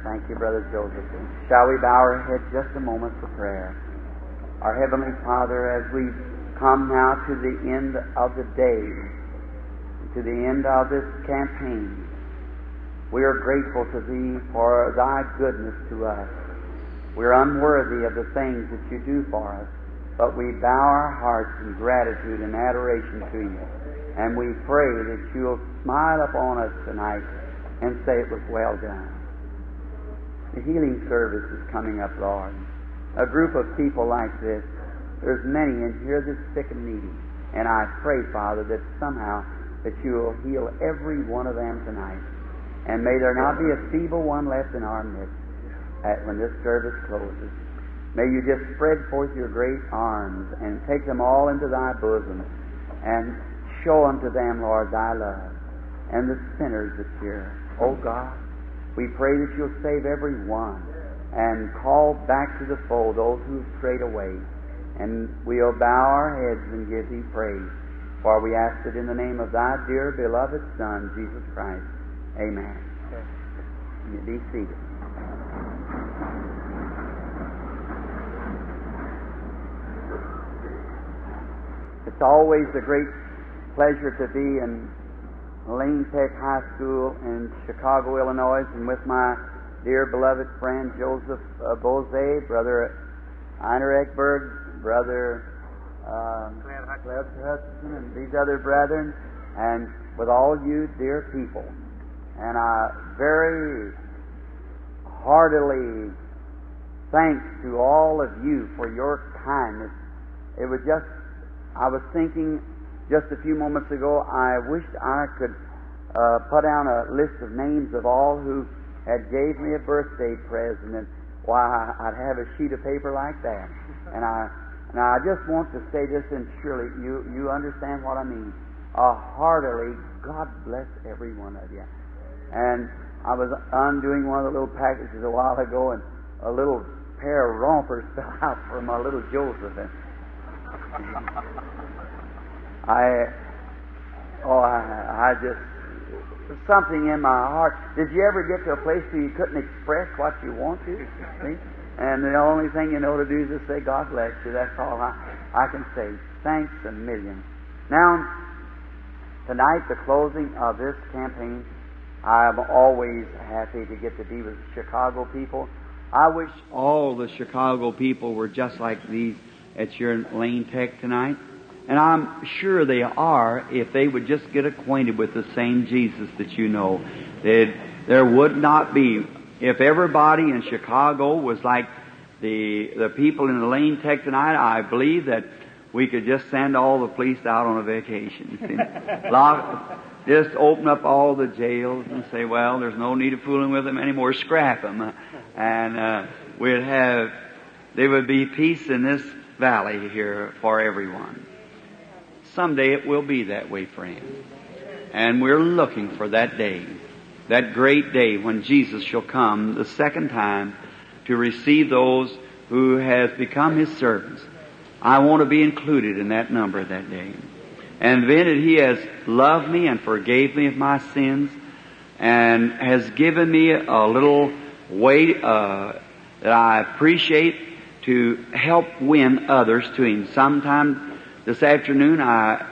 Thank you, Brother Joseph. Shall we bow our heads just a moment for prayer? Our Heavenly Father, as we come now to the end of the day, to the end of this campaign, we are grateful to Thee for Thy goodness to us. We're unworthy of the things that You do for us, but we bow our hearts in gratitude and adoration to You. And we pray that You'll smile upon us tonight and say it was well done. The healing service is coming up, Lord. A group of people like this, there's many in here that's sick and needy. And I pray, Father, that somehow that You'll heal every one of them tonight. And may there not be a feeble one left in our midst when this service closes. May You just spread forth Your great arms and take them all into Thy bosom and show unto them, Lord, Thy love and the sinners that's here. Oh God, we pray that You'll save every one and call back to the fold those who've strayed away. And we'll bow our heads and give Thee praise. For we ask it in the name of Thy dear beloved Son, Jesus Christ. Amen. You be seated. It's always a great pleasure to be in Lane Tech High School in Chicago, Illinois, and with my dear beloved friend Joseph Bose, Brother Einer Eckberg, Brother Cliff Hudson, and these other brethren, and with all you dear people. And I very heartily thanks to all of you for your kindness. It was just, I was thinking just a few moments ago, I wished I could put down a list of names of all who had gave me a birthday present, and why I'd have a sheet of paper like that. And I just want to say this, and surely you understand what I mean. Heartily, God bless every one of you. And I was undoing one of the little packages a while ago, and a little pair of rompers fell out for my little Joseph. And I just, something in my heart. Did you ever get to a place where you couldn't express what you want to? See? And the only thing you know to do is to say, God bless you. That's all I can say. Thanks a million. Now, tonight, the closing of this campaign, I'm always happy to get to be with Chicago people. I wish all the Chicago people were just like these at your Lane Tech tonight. And I'm sure they are if they would just get acquainted with the same Jesus that you know. There would not be, if everybody in Chicago was like the people in the Lane Tech tonight, I believe that we could just send all the police out on a vacation. Just open up all the jails and say, well, there's no need of fooling with them anymore. Scrap them. And there would be peace in this valley here for everyone. Someday it will be that way, friend. And we're looking for that day, that great day when Jesus shall come the second time to receive those who have become His servants. I want to be included in that number that day. And then that He has loved me and forgave me of my sins and has given me a little way that I appreciate to help win others to Him. Sometime this afternoon, I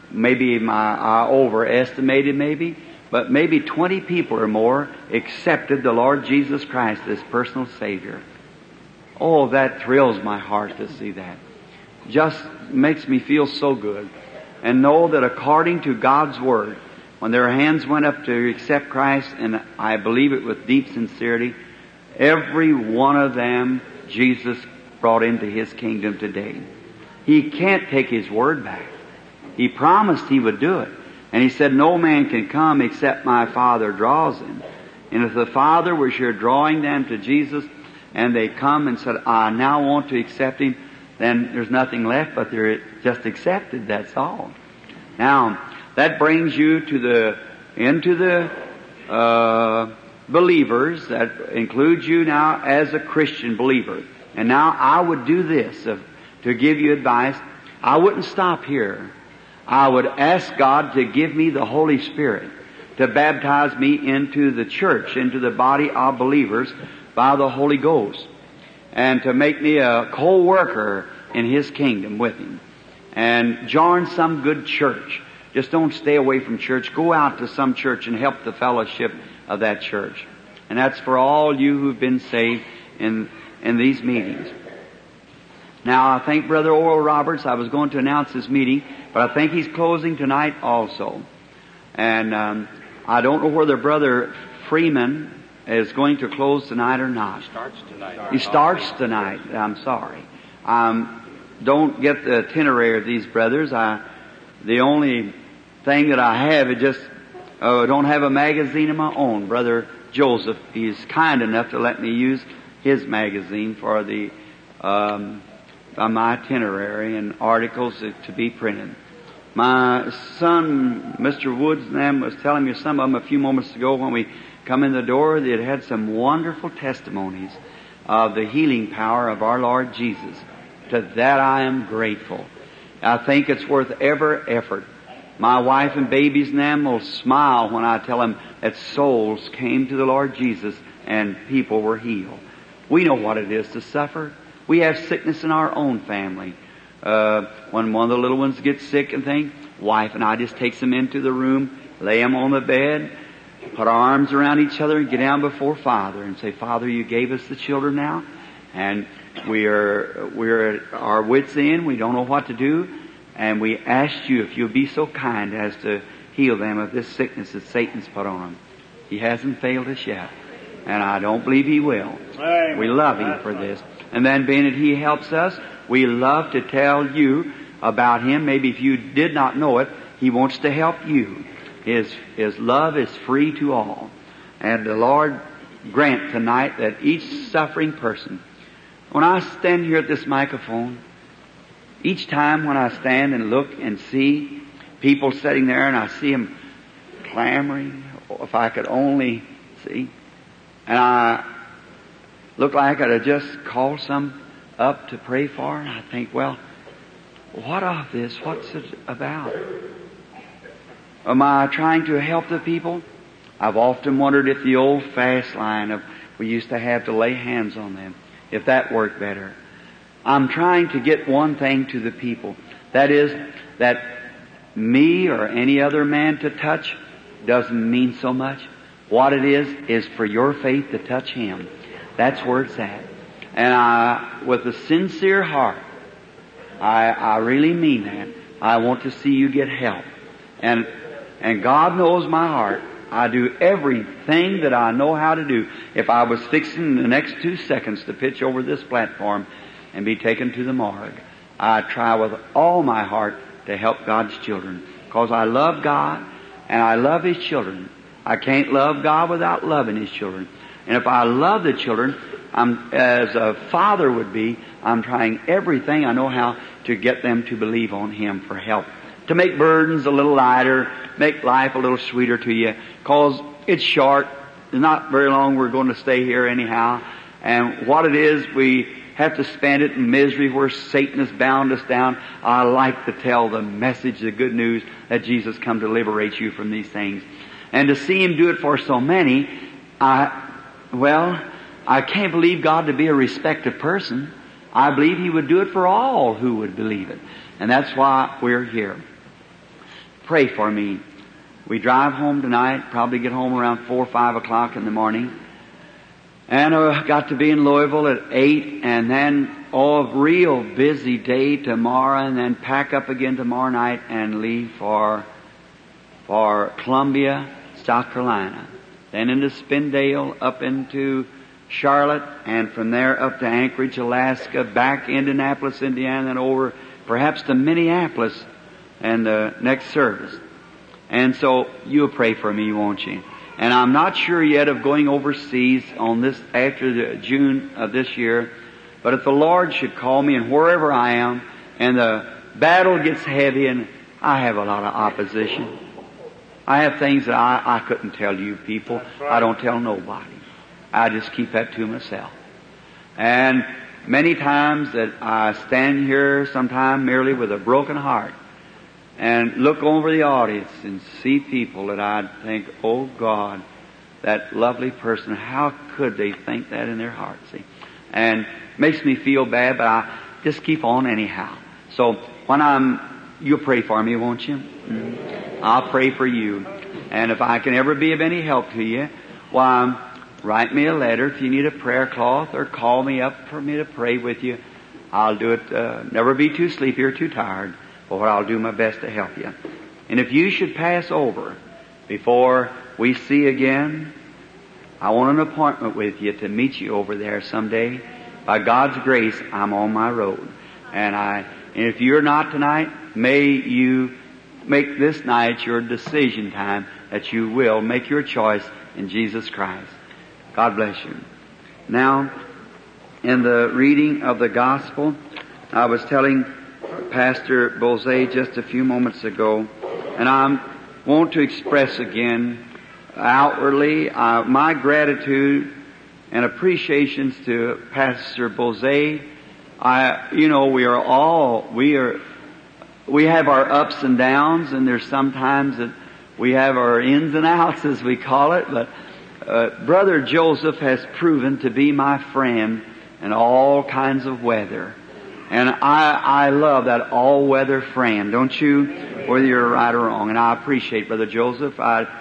overestimated but maybe 20 people or more accepted the Lord Jesus Christ as personal Savior. Oh, that thrills my heart to see that. Just makes me feel so good. And know that according to God's Word, when their hands went up to accept Christ, and I believe it with deep sincerity, every one of them Jesus brought into His kingdom today. He can't take His word back. He promised He would do it. And He said, no man can come except my Father draws him. And if the Father was here drawing them to Jesus, and they come and said, I now want to accept Him, then there's nothing left but they're just accepted, that's all. Now, that brings you into the believers, that includes you now as a Christian believer. And now I would do this, to give you advice. I wouldn't stop here. I would ask God to give me the Holy Spirit to baptize me into the church, into the body of believers by the Holy Ghost, and to make me a co-worker in His kingdom with Him. And join some good church. Just don't stay away from church. Go out to some church and help the fellowship of that church. And that's for all you who've been saved in these meetings. Now, I think Brother Oral Roberts, I was going to announce his meeting, but I think he's closing tonight also. And I don't know whether Brother Freeman is going to close tonight or not. He starts tonight. I'm sorry. Don't get the itinerary of these brothers. The only thing that I have is just don't have a magazine of my own. Brother Joseph, he's kind enough to let me use his magazine for the my itinerary and articles to be printed. My son, Mr. Woods, and them was telling me some of them a few moments ago when we come in the door. They had some wonderful testimonies of the healing power of our Lord Jesus. To that I am grateful. I think it's worth every effort. My wife and babies and them will smile when I tell them that souls came to the Lord Jesus and people were healed. We know what it is to suffer. We have sickness in our own family. When one of the little ones gets sick and things, wife and I just takes them into the room, lay them on the bed, put our arms around each other and get down before Father and say, Father, you gave us the children now, and we're at our wits' end. We don't know what to do, and we ask you if you'll be so kind as to heal them of this sickness that Satan's put on them. He hasn't failed us yet, and I don't believe He will. Amen. We love Him for this. And then being that He helps us, we love to tell you about Him. Maybe if you did not know it, He wants to help you. His love is free to all. And the Lord grant tonight that each suffering person, when I stand here at this microphone, each time when I stand and look and see people sitting there and I see them clamoring, if I could only see, and I look like I'd have just called some up to pray for, and I think, well, what of this? What's it about? Am I trying to help the people? I've often wondered if the old fast line we used to have to lay hands on them, if that worked better. I'm trying to get one thing to the people. That is, that me or any other man to touch doesn't mean so much. What it is for your faith to touch Him. That's where it's at. And with a sincere heart, I really mean that. I want to see you get help. And God knows my heart. I do everything that I know how to do. If I was fixing in the next 2 seconds to pitch over this platform and be taken to the morgue, I try with all my heart to help God's children. Because I love God and I love His children. I can't love God without loving His children. And if I love the children, as a father would be, I'm trying everything I know how to get them to believe on Him for help. To make burdens a little lighter, make life a little sweeter to you. Because it's short. It's not very long we're going to stay here anyhow. And what it is, we have to spend it in misery where Satan has bound us down. I like to tell the message, the good news, that Jesus come to liberate you from these things. And to see Him do it for so many, I can't believe God to be a respected person. I believe He would do it for all who would believe it. And that's why we're here. Pray for me. We drive home tonight, probably get home around 4 or 5 o'clock in the morning. And got to be in Louisville at 8, and then a real busy day tomorrow, and then pack up again tomorrow night and leave for Columbia, South Carolina. Then into Spindale, up into Charlotte, and from there up to Anchorage, Alaska, back Indianapolis, Indiana, and over perhaps to Minneapolis and the next service. And so you'll pray for me, won't you? And I'm not sure yet of going overseas on this after the June of this year, but if the Lord should call me and wherever I am and the battle gets heavy and I have a lot of opposition, I have things that I couldn't tell you people. I don't tell nobody. I just keep that to myself. And many times that I stand here sometime merely with a broken heart, and look over the audience and see people that I'd think, oh God, that lovely person, how could they think that in their heart, see? And makes me feel bad, but I just keep on anyhow. So when you'll pray for me, won't you? I'll pray for you. And if I can ever be of any help to you, why, write me a letter if you need a prayer cloth, or call me up for me to pray with you. I'll do it, never be too sleepy or too tired, but I'll do my best to help you. And if you should pass over before we see again, I want an appointment with you to meet you over there someday. By God's grace, I'm on my road. And if you're not tonight, may you make this night your decision time that you will make your choice in Jesus Christ. God bless you. Now, in the reading of the Gospel, I was telling Pastor Bozay just a few moments ago, and I want to express again outwardly my gratitude and appreciations to Pastor Bozay. We have our ups and downs, and there's sometimes that we have our ins and outs, as we call it, but Brother Joseph has proven to be my friend in all kinds of weather. And I love that all-weather friend, don't you? Whether you're right or wrong. And I appreciate Brother Joseph.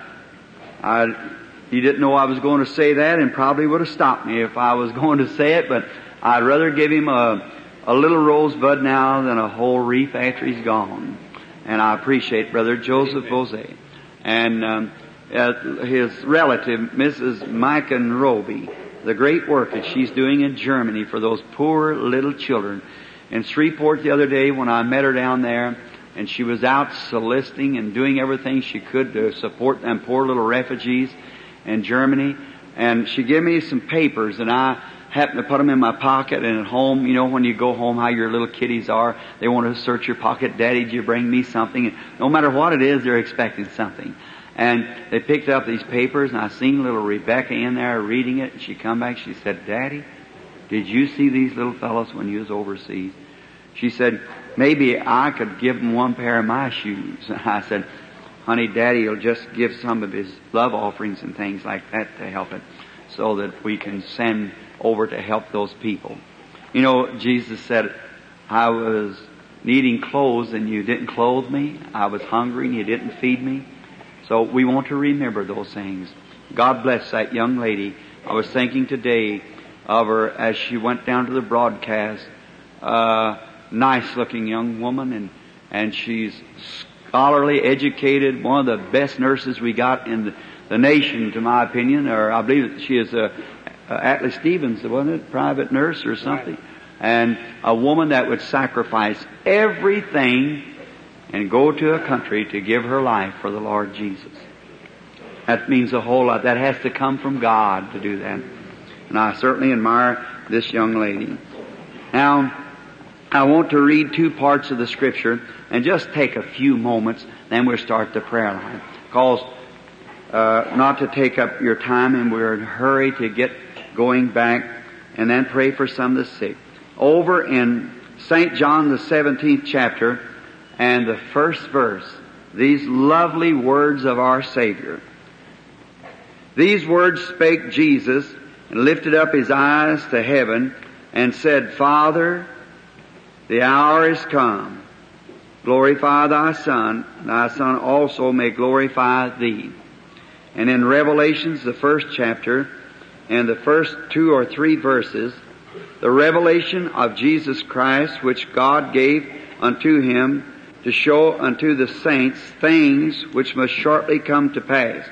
He didn't know I was going to say that, and probably would have stopped me if I was going to say it, but I'd rather give him a little rosebud now than a whole wreath after he's gone. And I appreciate Brother Joseph Bozay. And his relative, Mrs. Micah Roby, the great work that she's doing in Germany for those poor little children. In Shreveport the other day when I met her down there, and she was out soliciting and doing everything she could to support them poor little refugees in Germany. And she gave me some papers, and I happened to put them in my pocket. And at home, you know, when you go home, how your little kiddies are, they want to search your pocket. Daddy, did you bring me something? And no matter what it is, they're expecting something. And they picked up these papers, and I seen little Rebecca in there reading it, and she come back, she said, Daddy, did you see these little fellows when you was overseas? She said, maybe I could give them one pair of my shoes. And I said, honey, Daddy will just give some of his love offerings and things like that to help it, so that we can send over to help those people. You know, Jesus said, I was needing clothes and you didn't clothe me. I was hungry and you didn't feed me. So we want to remember those things. God bless that young lady. I was thinking today of her as she went down to the broadcast. Nice looking young woman, and she's scholarly educated, one of the best nurses we got in the nation, to my opinion, or I believe that she is Atlas Stevens, wasn't it? Private nurse or something. And a woman that would sacrifice everything and go to a country to give her life for the Lord Jesus. That means a whole lot. That has to come from God to do that. And I certainly admire this young lady. Now, I want to read two parts of the Scripture and just take a few moments, then we'll start the prayer line. Because not to take up your time, and we're in a hurry to get going back, and then pray for some of the sick. Over in St. John, the 17th chapter, and the first verse, these lovely words of our Savior. These words spake Jesus, and lifted up his eyes to heaven, and said, Father, the hour is come. Glorify thy Son also may glorify thee. And in Revelations, the first chapter, and the first 2 or 3 verses, the revelation of Jesus Christ, which God gave unto him to show unto the saints things which must shortly come to pass.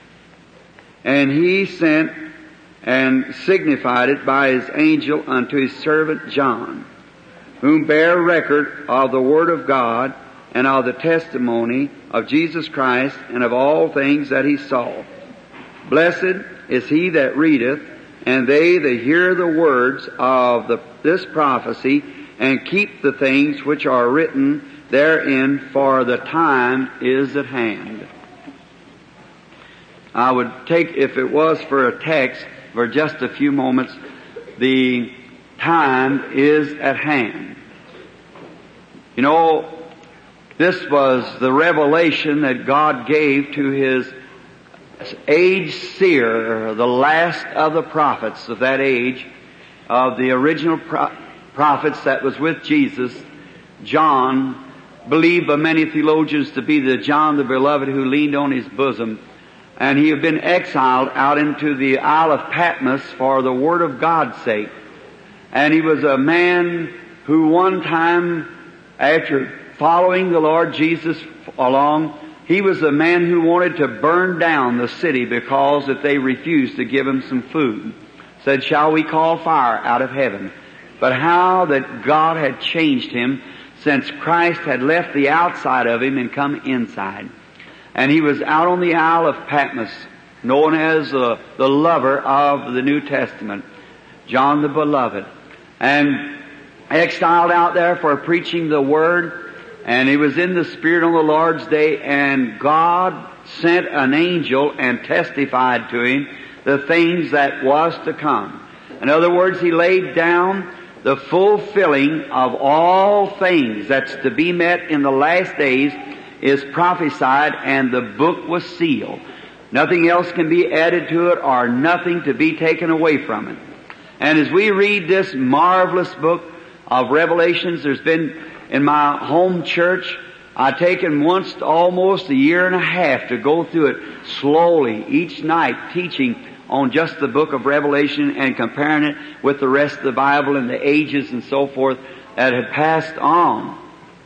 And he sent and signified it by his angel unto his servant John, whom bear record of the Word of God and of the testimony of Jesus Christ and of all things that he saw. Blessed is he that readeth, and they that hear the words of this prophecy, and keep the things which are written therein, for the time is at hand. I would take, if it was for a text, for just a few moments, the time is at hand. You know, This was the revelation that God gave to His age seer, the last of the prophets of that age, of the original prophets that was with Jesus, John, believed by many theologians to be the John the Beloved who leaned on His bosom. And he had been exiled out into the Isle of Patmos for the Word of God's sake. And he was a man who one time, after following the Lord Jesus along, he was a man who wanted to burn down the city because that they refused to give him some food. Said, shall we call fire out of heaven? But how that God had changed him since Christ had left the outside of him and come inside. And he was out on the Isle of Patmos, known as the lover of the New Testament, John the Beloved, and exiled out there for preaching the Word. And he was in the Spirit on the Lord's day, and God sent an angel and testified to him the things that was to come. In other words, he laid down the fulfilling of all things that's to be met in the last days is prophesied, and the book was sealed. Nothing else can be added to it or nothing to be taken away from it. And as we read this marvelous book of Revelations, there's been in my home church, I've taken once almost a year and a half to go through it slowly each night, teaching on just the book of Revelation and comparing it with the rest of the Bible and the ages and so forth that had passed on.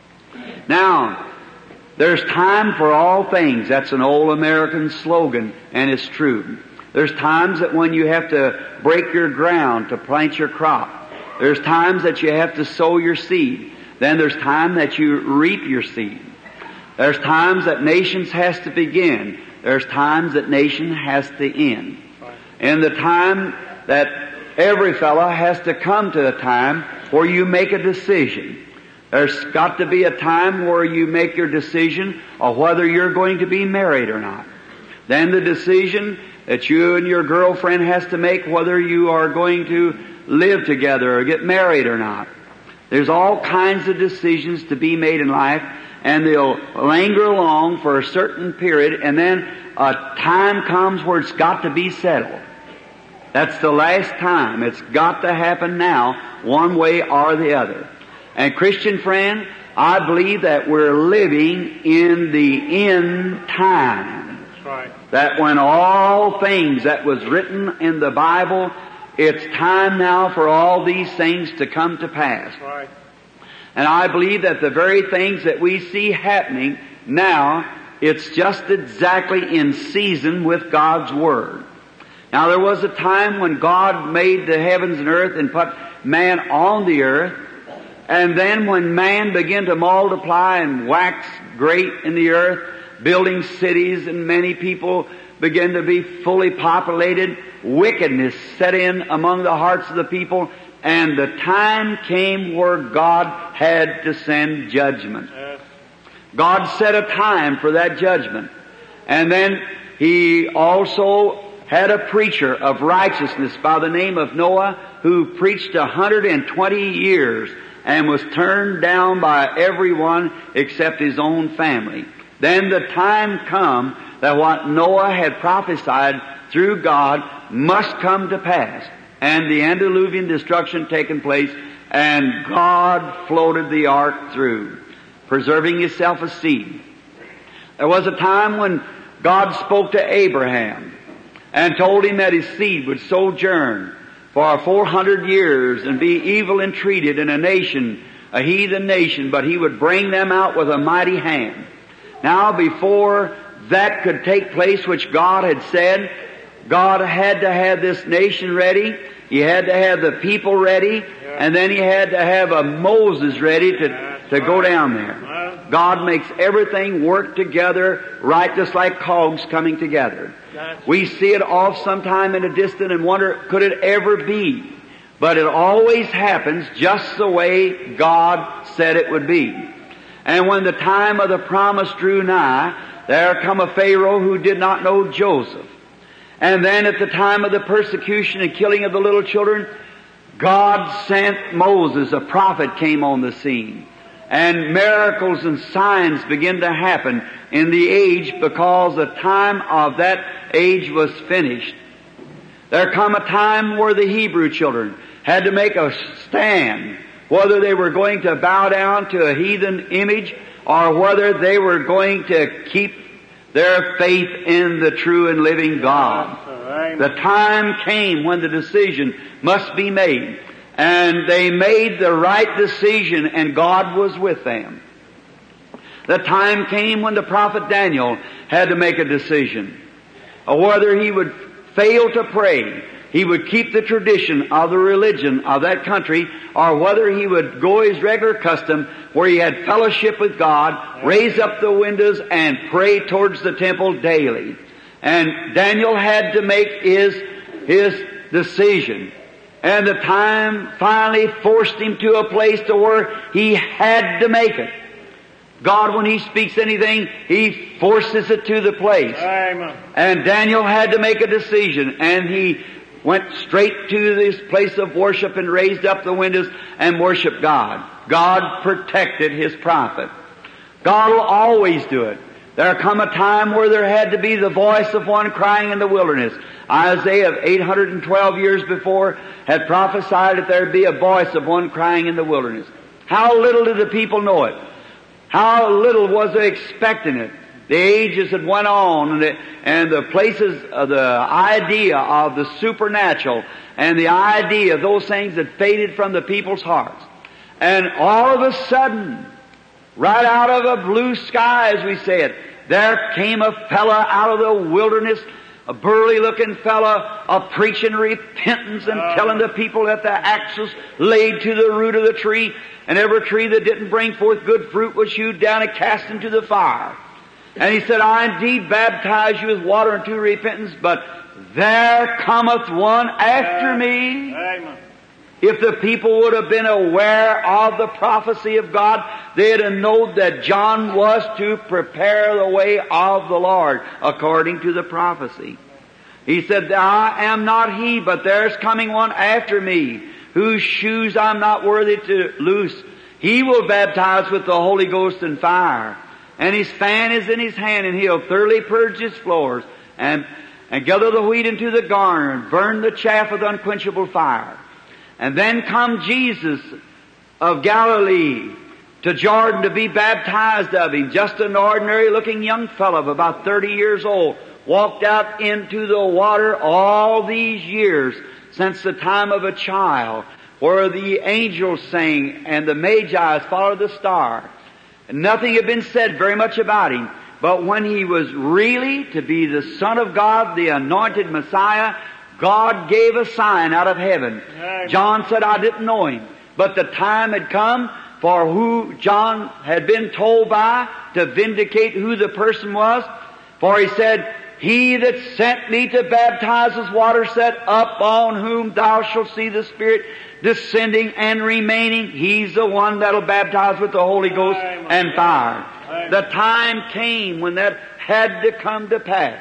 Now, there's time for all things. That's an old American slogan, and it's true. There's times that when you have to break your ground to plant your crop. There's times that you have to sow your seed. Then there's time that you reap your seed. There's times that nations has to begin. There's times that nation has to end. And the time that every fellow has to come to a time where you make a decision. There's got to be a time where you make your decision of whether you're going to be married or not. Then the decision that you and your girlfriend has to make whether you are going to live together or get married or not. There's all kinds of decisions to be made in life, and they'll linger along for a certain period, and then a time comes where it's got to be settled. That's the last time. It's got to happen now, one way or the other. And Christian friend, I believe that we're living in the end time. That's right. That when all things that was written in the Bible, it's time now for all these things to come to pass. That's right. And I believe that the very things that we see happening now, it's just exactly in season with God's Word. Now there was a time when God made the heavens and earth and put man on the earth. And then when man began to multiply and wax great in the earth, building cities and many people began to be fully populated, wickedness set in among the hearts of the people, and the time came where God had to send judgment. God set a time for that judgment. And then He also had a preacher of righteousness by the name of Noah who preached 120 years and was turned down by everyone except his own family. Then the time come that what Noah had prophesied through God must come to pass, and the antediluvian destruction taken place, and God floated the ark through, preserving Himself a seed. There was a time when God spoke to Abraham and told him that his seed would sojourn for 400 years and be evil entreated in a nation, a heathen nation, but He would bring them out with a mighty hand. Now, before that could take place, which God had said, God had to have this nation ready. He had to have the people ready, and then He had to have a Moses ready to go down there. God makes everything work together right, just like cogs coming together. We see it off sometime in the distance and wonder, could it ever be? But it always happens just the way God said it would be. And when the time of the promise drew nigh, there come a Pharaoh who did not know Joseph. And then at the time of the persecution and killing of the little children, God sent Moses, a prophet, came on the scene. and miracles and signs begin to happen in the age because the time of that age was finished. There come a time where the Hebrew children had to make a stand, whether they were going to bow down to a heathen image or whether they were going to keep their faith in the true and living God. The time came when the decision must be made. And they made the right decision, and God was with them. The time came when the prophet Daniel had to make a decision. Whether he would fail to pray, he would keep the tradition of the religion of that country, or whether he would go his regular custom where he had fellowship with God, raise up the windows, and pray towards the temple daily. And Daniel had to make his decision. And the time finally forced him to a place to where he had to make it. God, when He speaks anything, He forces it to the place. Amen. And Daniel had to make a decision, and he went straight to this place of worship and raised up the windows and worshiped God. God protected His prophet. God will always do it. There come a time where there had to be the voice of one crying in the wilderness. Isaiah, 812 years before, had prophesied that there would be a voice of one crying in the wilderness. How little did the people know it? How little was they expecting it? The ages had went on, and the places, the idea of the supernatural and the idea of those things had faded from the people's hearts. And all of a sudden, right out of a blue sky, as we say it, there came a fella out of the wilderness, a burly-looking fella, preaching repentance and telling the people that the axe was laid to the root of the tree, and every tree that didn't bring forth good fruit was hewed down and cast into the fire. And he said, I indeed baptize you with water unto repentance, but there cometh one after me. Amen. If the people would have been aware of the prophecy of God, they'd have known that John was to prepare the way of the Lord, according to the prophecy. He said, I am not he, but there's coming one after me, whose shoes I'm not worthy to loose. He will baptize with the Holy Ghost and fire. And his fan is in his hand, and he'll thoroughly purge his floors, and gather the wheat into the garner, and burn the chaff with unquenchable fire. And then come Jesus of Galilee to Jordan to be baptized of him. Just an ordinary looking young fellow of about 30 years old. Walked out into the water all these years since the time of a child, where the angels sang and the Magi followed the star. And nothing had been said very much about him. But when he was really to be the Son of God, the anointed Messiah, God gave a sign out of heaven. Amen. John said, I didn't know him. But the time had come for who John had been told by to vindicate who the person was. For he said, He that sent me to baptize with water said, upon whom thou shalt see the Spirit descending and remaining, He's the one that'll baptize with the Holy Ghost and fire. Amen. The time came when that had to come to pass.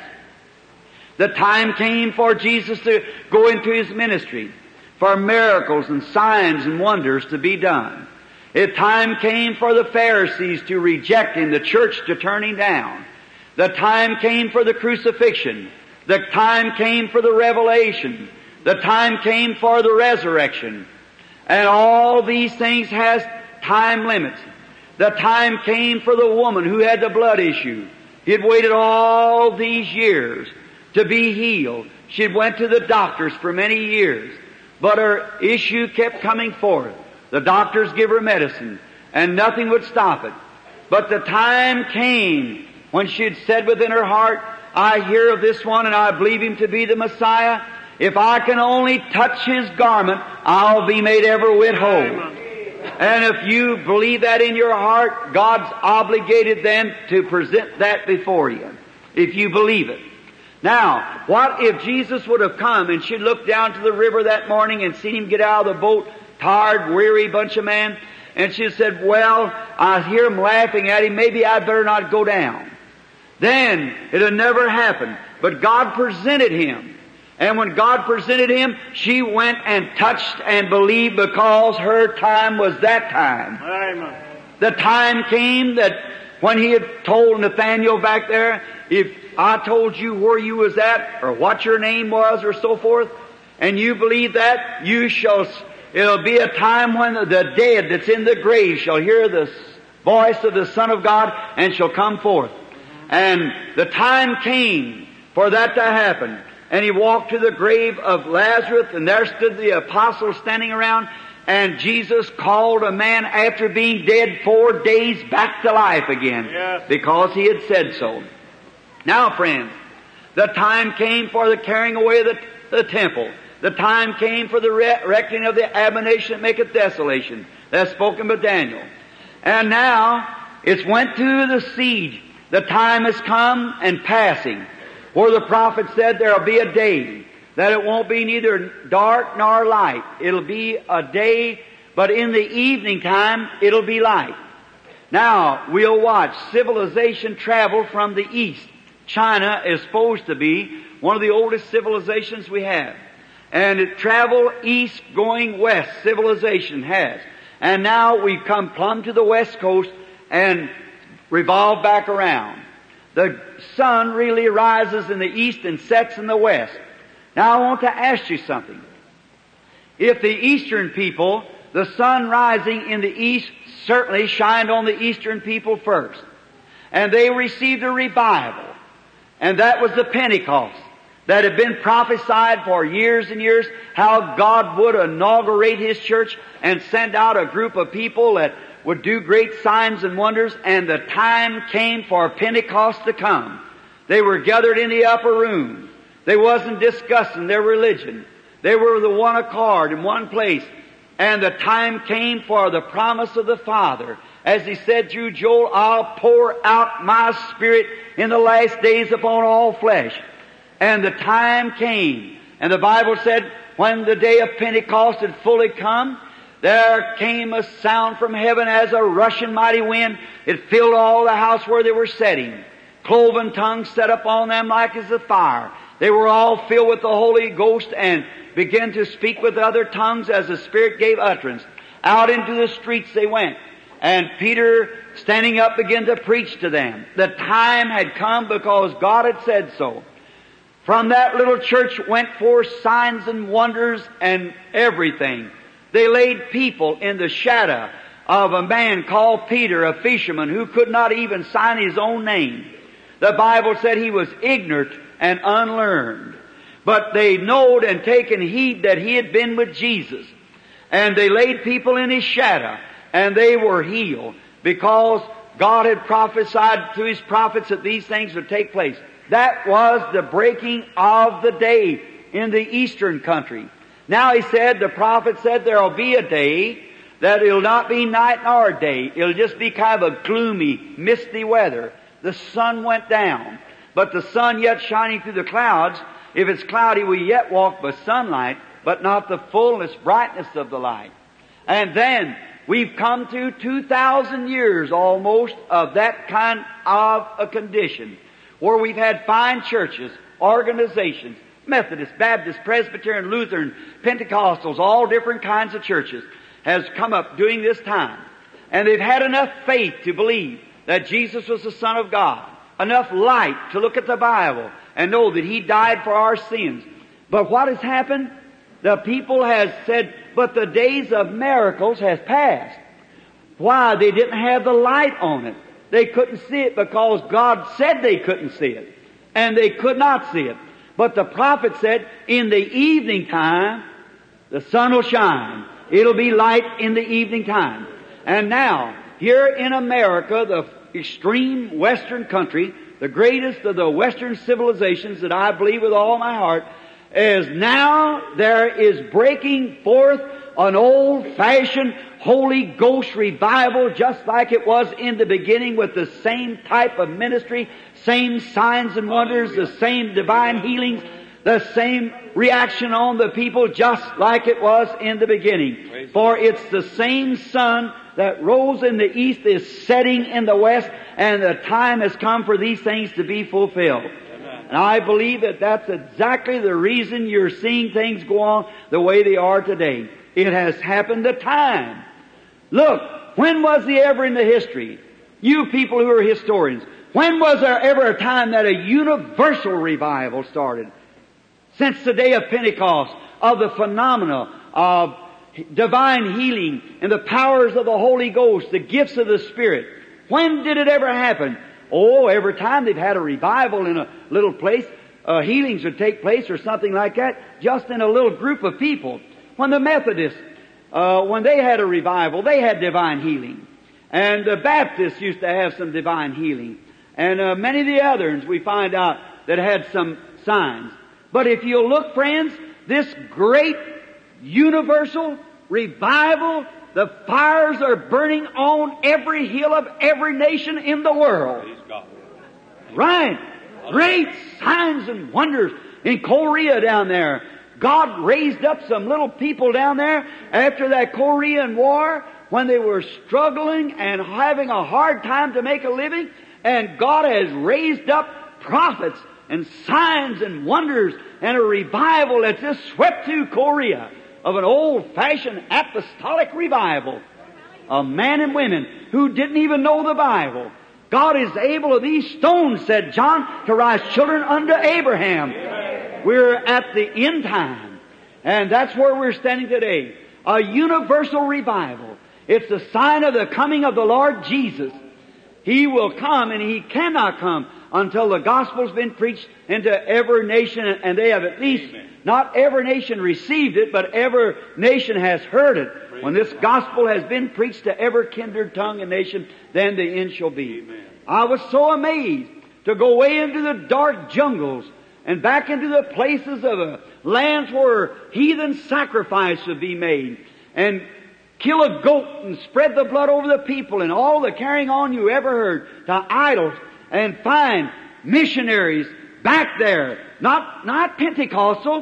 The time came for Jesus to go into His ministry, for miracles and signs and wonders to be done. The time came for the Pharisees to reject Him, the church to turn Him down. The time came for the crucifixion. The time came for the revelation. The time came for the resurrection. And all these things has time limits. The time came for the woman who had the blood issue. He had waited all these years to be healed. She had went to the doctors for many years, but her issue kept coming forth. The doctors give her medicine, and nothing would stop it. But the time came when she had said within her heart, I hear of this one and I believe Him to be the Messiah. If I can only touch His garment, I'll be made every whit whole. Amen. And if you believe that in your heart, God's obligated then to present that before you, if you believe it. Now, what if Jesus would have come and she'd looked down to the river that morning and seen Him get out of the boat, tired, weary bunch of man, and she said, well, I hear Him laughing at Him, maybe I'd better not go down. Then it had never happened. But God presented Him. And when God presented Him, she went and touched and believed because her time was that time. Amen. The time came that when he had told Nathaniel back there, if I told you where you was at, or what your name was, or so forth, and you believe that, it'll be a time when the dead that's in the grave shall hear the voice of the Son of God and shall come forth. And the time came for that to happen. And he walked to the grave of Lazarus, and there stood the apostles standing around, and Jesus called a man after being dead 4 days back to life again. Yes. Because he had said so. Now, friends, the time came for the carrying away of the temple. The time came for the reckoning of the abomination that maketh desolation. That's spoken by Daniel. And now, it's went to the siege. The time has come and passing, where the prophet said there'll be a day that it won't be neither dark nor light. It'll be a day, but in the evening time, it'll be light. Now, we'll watch civilization travel from the east. China is supposed to be one of the oldest civilizations we have. And it traveled east going west, civilization has. And now we've come plumb to the west coast and revolve back around. The sun really rises in the east and sets in the west. Now I want to ask you something. If the eastern people, the sun rising in the east certainly shined on the eastern people first. And they received a revival. And that was the Pentecost that had been prophesied for years and years, how God would inaugurate His church and send out a group of people that would do great signs and wonders, and the time came for Pentecost to come. They were gathered in the upper room. They wasn't discussing their religion. They were the one accord in one place. And the time came for the promise of the Father. As He said through Joel, I'll pour out my Spirit in the last days upon all flesh. And the time came. And the Bible said, when the day of Pentecost had fully come, there came a sound from heaven as a rushing mighty wind. It filled all the house where they were sitting. Cloven tongues set upon them like as a fire. They were all filled with the Holy Ghost and began to speak with other tongues as the Spirit gave utterance. Out into the streets they went. And Peter, standing up, began to preach to them. The time had come because God had said so. From that little church went forth signs and wonders and everything. They laid people in the shadow of a man called Peter, a fisherman, who could not even sign his own name. The Bible said he was ignorant and unlearned. But they knowed and taken heed that he had been with Jesus. And they laid people in his shadow, and they were healed, because God had prophesied through His prophets that these things would take place. That was the breaking of the day in the eastern country. Now He said, the prophet said, there'll be a day that it'll not be night nor day. It'll just be kind of a gloomy, misty weather. The sun went down, but the sun yet shining through the clouds. If it's cloudy, we yet walk by sunlight, but not the fullness, brightness of the light. And then we've come to 2,000 years almost of that kind of a condition, where we've had fine churches, organizations, Methodist, Baptist, Presbyterian, Lutheran, Pentecostals, all different kinds of churches has come up during this time. And they've had enough faith to believe that Jesus was the Son of God, enough light to look at the Bible and know that He died for our sins. But what has happened? The people has said, but the days of miracles has passed. Why? They didn't have the light on it. They couldn't see it because God said they couldn't see it. And they could not see it. But the prophet said, in the evening time, the sun will shine. It'll be light in the evening time. And now, here in America, the extreme western country, the greatest of the western civilizations that I believe with all my heart, is now there is breaking forth an old-fashioned Holy Ghost revival, just like it was in the beginning, with the same type of ministry, same signs and wonders, the same divine healings, the same reaction on the people, just like it was in the beginning. For it's the same sun that rose in the east is setting in the west, and the time has come for these things to be fulfilled. And I believe that that's exactly the reason you're seeing things go on the way they are today. It has happened the time. Look, When was there ever in the history, you people who are historians, when was there ever a time that a universal revival started? Since the day of Pentecost, of the phenomena of divine healing and the powers of the Holy Ghost, the gifts of the Spirit. When did it ever happen? Oh, every time they've had a revival in a little place, healings would take place or something like that, just in a little group of people. When the Methodists, when they had a revival, they had divine healing. And the Baptists used to have some divine healing. And many of the others we find out that had some signs. But if you'll look, friends, this great universal revival, the fires are burning on every hill of every nation in the world. Right. Great signs and wonders in Korea down there. God raised up some little people down there after that Korean War when they were struggling and having a hard time to make a living. And God has raised up prophets and signs and wonders and a revival that's just swept through Korea of an old-fashioned apostolic revival of men and women who didn't even know the Bible. God is able of these stones, said John, to rise children unto Abraham. Amen. We're at the end time. And that's where we're standing today. A universal revival. It's the sign of the coming of the Lord Jesus. He will come, and He cannot come until the gospel's been preached into every nation, and they have at least, not every nation received it, but every nation has heard it. When this gospel has been preached to every kindred tongue and nation, then the end shall be. Amen. I was so amazed to go way into the dark jungles and back into the places of lands where heathen sacrifice would be made, and kill a goat and spread the blood over the people and all the carrying on you ever heard to idols, and find missionaries back there, not Pentecostal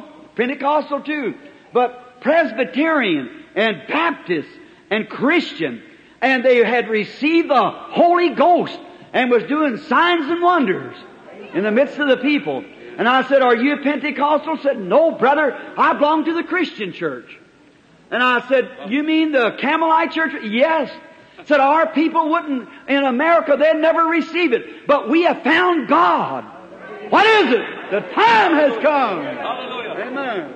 too, but Presbyterian and Baptist and Christian, and they had received the Holy Ghost and was doing signs and wonders in the midst of the people. And I said, "Are you Pentecostal?" Said, "No, brother, I belong to the Christian church." And I said, "You mean the Camelite church?" "Yes." Said, "Our people wouldn't, in America, they'd never receive it. But we have found God." What is it? The time has come. Hallelujah. Amen.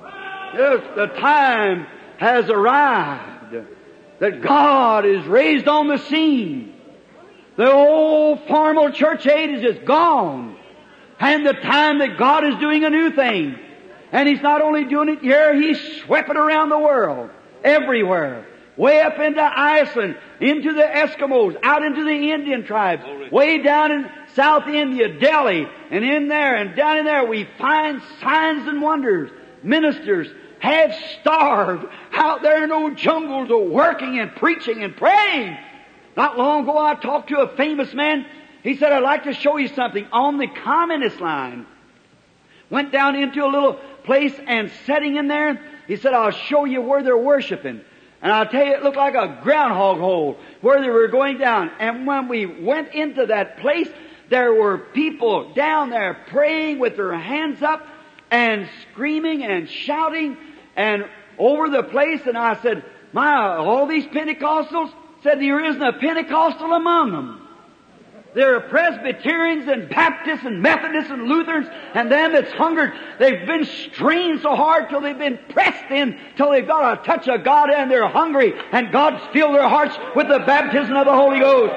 Yes, the time has arrived that God is raised on the scene. The old formal church age is gone. And the time that God is doing a new thing. And He's not only doing it here, He's swept it around the world. Everywhere. Way up into Iceland, into the Eskimos, out into the Indian tribes, way down in South India, Delhi, and in there and down in there we find signs and wonders. Ministers have starved out there in those jungles of working and preaching and praying. Not long ago I talked to a famous man. He said, "I'd like to show you something on the communist line." Went down into a little place and sitting in there, he said, "I'll show you where they're worshiping." And I'll tell you, it looked like a groundhog hole where they were going down. And when we went into that place, there were people down there praying with their hands up and screaming and shouting and over the place. And I said, "My, all these Pentecostals?" Said, "There isn't a Pentecostal among them. There are Presbyterians and Baptists and Methodists and Lutherans and them that's hungered. They've been strained so hard till they've been pressed in till they've got a touch of God and they're hungry and God's filled their hearts with the baptism of the Holy Ghost."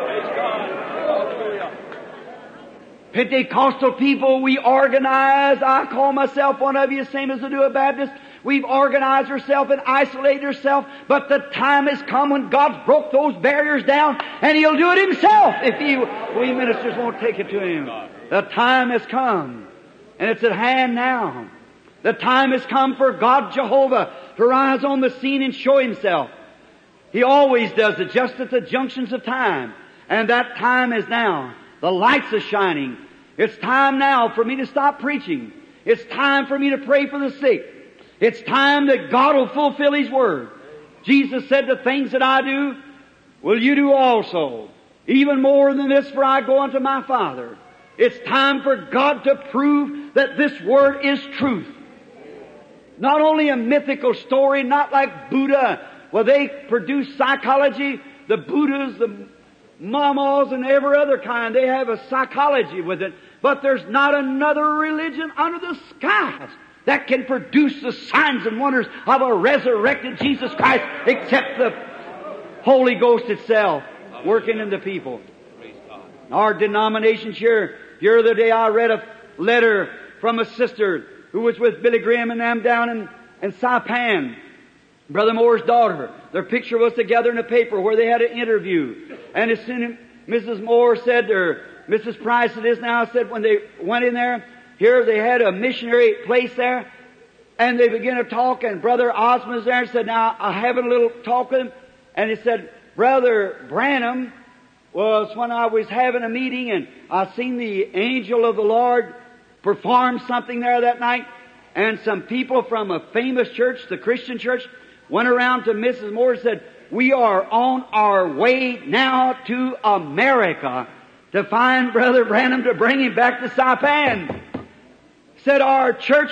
Pentecostal people, we organize. I call myself one of you, same as I do a Baptist. We've organized ourselves and isolated ourselves, but the time has come when God's broke those barriers down, and He'll do it Himself if we ministers won't take it to Him. The time has come, and it's at hand now. The time has come for God Jehovah to rise on the scene and show Himself. He always does it, just at the junctions of time, and that time is now. The lights are shining. It's time now for me to stop preaching. It's time for me to pray for the sick. It's time that God will fulfill His Word. Jesus said, "The things that I do, will you do also. Even more than this, for I go unto my Father." It's time for God to prove that this Word is truth. Not only a mythical story, not like Buddha, where they produce psychology. the Buddhas, the Mamas, and every other kind. They have a psychology with it. But there's not another religion under the skies that can produce the signs and wonders of a resurrected Jesus Christ except the Holy Ghost itself working in the people. Our denomination here, the other day I read a letter from a sister who was with Billy Graham and them down in Saipan. Brother Moore's daughter. Their picture was together in a paper where they had an interview. And as soon as Mrs. Moore said, or Mrs. Price it is now, said when they went in there, here they had a missionary place there, and they began to talk, and Brother Osmond was there and said, now I have a little talk with him, and he said, Brother Branham was when I was having a meeting, and I seen the angel of the Lord perform something there that night, and some people from a famous church, the Christian church, went around to Mrs. Moore and said, we are on our way now to America to find Brother Branham to bring him back to Saipan. Said our church,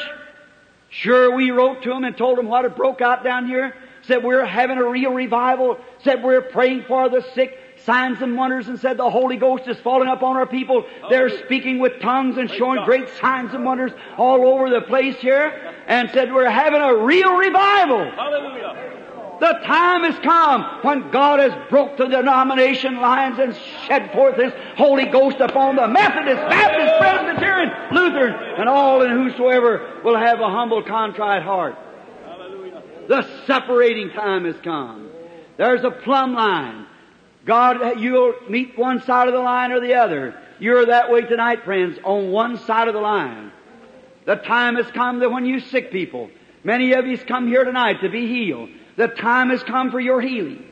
sure we wrote to him and told him what had broke out down here. Said we're having a real revival. Said we're praying for the sick, signs and wonders, and said the Holy Ghost is falling up on our people. They're speaking with tongues and showing great signs and wonders all over the place here. And said we're having a real revival. Hallelujah. The time has come when God has broke the denomination lines and shed forth His Holy Ghost upon the Methodist, Baptist, Presbyterian, Lutheran, and all and whosoever will have a humble, contrite heart. Hallelujah. The separating time has come. There's a plumb line. God, you'll meet one side of the line or the other. You're that way tonight, friends, on one side of the line. The time has come that when you sick people, many of you's come here tonight to be healed. The time has come for your healing.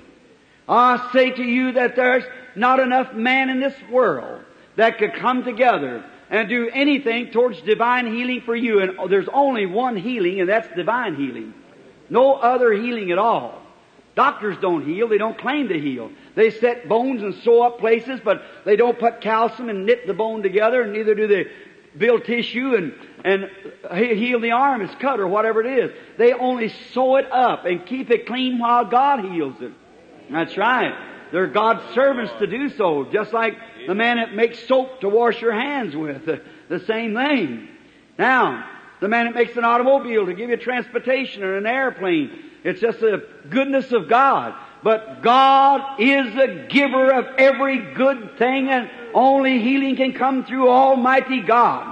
I say to you that there's not enough man in this world that could come together and do anything towards divine healing for you. And there's only one healing, and that's divine healing. No other healing at all. Doctors don't heal. They don't claim to heal. They set bones and sew up places, but they don't put calcium and knit the bone together, and neither do they build tissue and heal the arm is cut or whatever it is. They only sew it up and keep it clean while God heals it. That's right. They're God's servants to do so, just like the man that makes soap to wash your hands with. The same thing. Now, the man that makes an automobile to give you transportation or an airplane, it's just the goodness of God. But God is the giver of every good thing, and only healing can come through Almighty God.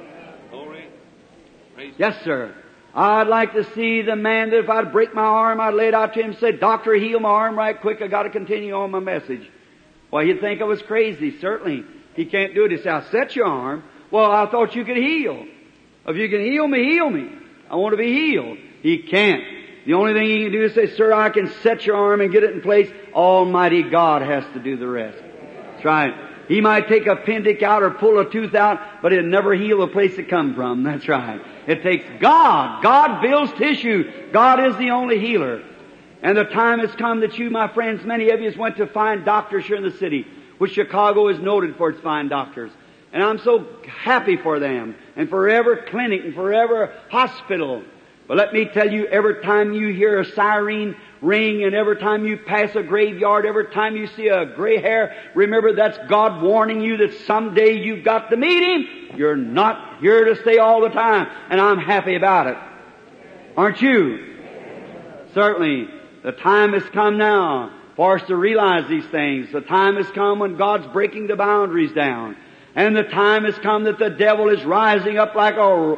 Glory. Praise Yes, sir. I'd like to see the man that if I'd break my arm, I'd lay it out to him and say, Doctor, heal my arm right quick. I got to continue on my message. Well, he'd think I was crazy. Certainly, he can't do it. He said, I set your arm. Well, I thought you could heal. If you can heal me, heal me. I want to be healed. He can't. The only thing he can do is say, Sir, I can set your arm and get it in place. Almighty God has to do the rest. That's right. He might take a appendix out or pull a tooth out, but it'll never heal the place it come from. That's right. It takes God. God builds tissue. God is the only healer. And the time has come that you, my friends, many of you went to find doctors here in the city, which Chicago is noted for its fine doctors. And I'm so happy for them, and for every clinic and for every hospital. But let me tell you, every time you hear a siren ring, and every time you pass a graveyard, every time you see a gray hair, remember that's God warning you that someday you've got to meet Him. You're not here to stay all the time, and I'm happy about it. Aren't you? Certainly, the time has come now for us to realize these things. The time has come when God's breaking the boundaries down. And the time has come that the devil is rising up like a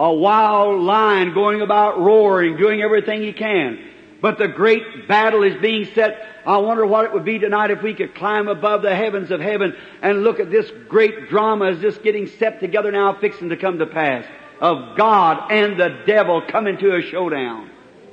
wild lion, going about roaring, doing everything he can. But the great battle is being set. I wonder what it would be tonight if we could climb above the heavens of heaven and look at this great drama as this getting set together now, fixing to come to pass, of God and the devil coming to a showdown.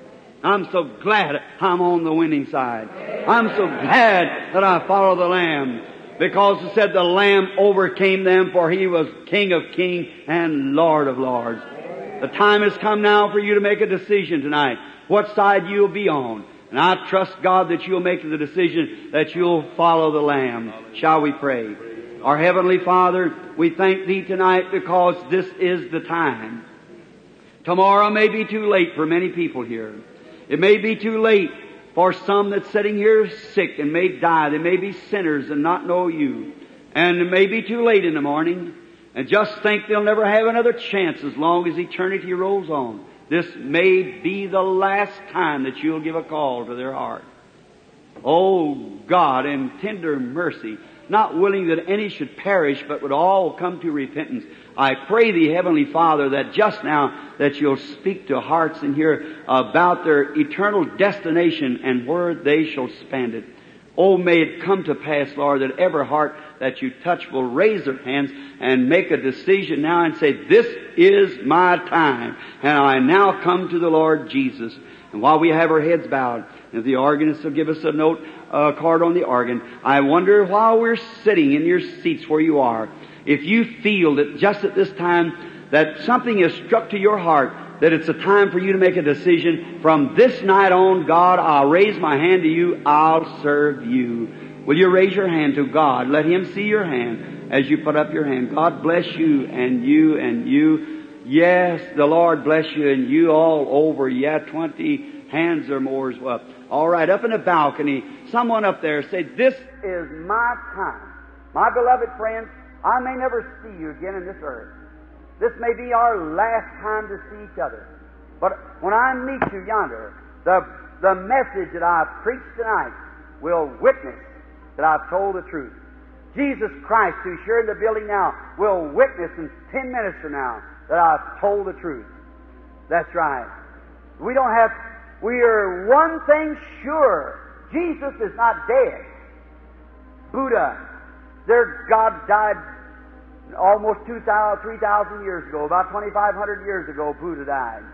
I'm so glad I'm on the winning side. I'm so glad that I follow the Lamb. Because it said the Lamb overcame them, for He was King of kings and Lord of lords. The time has come now for you to make a decision tonight, what side you'll be on. And I trust God that you'll make the decision that you'll follow the Lamb. Shall we pray? Our Heavenly Father, we thank Thee tonight because this is the time. Tomorrow may be too late for many people here. It may be too late For some that's sitting here sick and may die, they may be sinners and not know You. And it may be too late in the morning and just think they'll never have another chance as long as eternity rolls on. This may be the last time that You'll give a call to their heart. Oh God, in tender mercy, not willing that any should perish, but would all come to repentance, I pray Thee, Heavenly Father, that just now that You'll speak to hearts in here about their eternal destination and where they shall spend it. Oh, may it come to pass, Lord, that every heart that You touch will raise their hands and make a decision now and say, this is my time, and I now come to the Lord Jesus. And while we have our heads bowed, if the organist will give us a note card on the organ, I wonder while we're sitting in your seats where you are, if you feel that just at this time that something is struck to your heart, that it's a time for you to make a decision. From this night on, God, I'll raise my hand to You. I'll serve You. Will you raise your hand to God? Let Him see your hand as you put up your hand. God bless you and you and you. Yes, the Lord bless you and you all over. Yeah, 20 hands or more as well. All right, up in the balcony, someone up there say, this is my time. My beloved friends, I may never see you again in this earth. This may be our last time to see each other. But when I meet you yonder, the message that I preached tonight will witness that I've told the truth. Jesus Christ, who's here in the building now, will witness in 10 minutes from now that I've told the truth. That's right. We are one thing sure. Jesus is not dead. Buddha, their God died almost 3,000 years ago. About 2,500 years ago, Buddha died.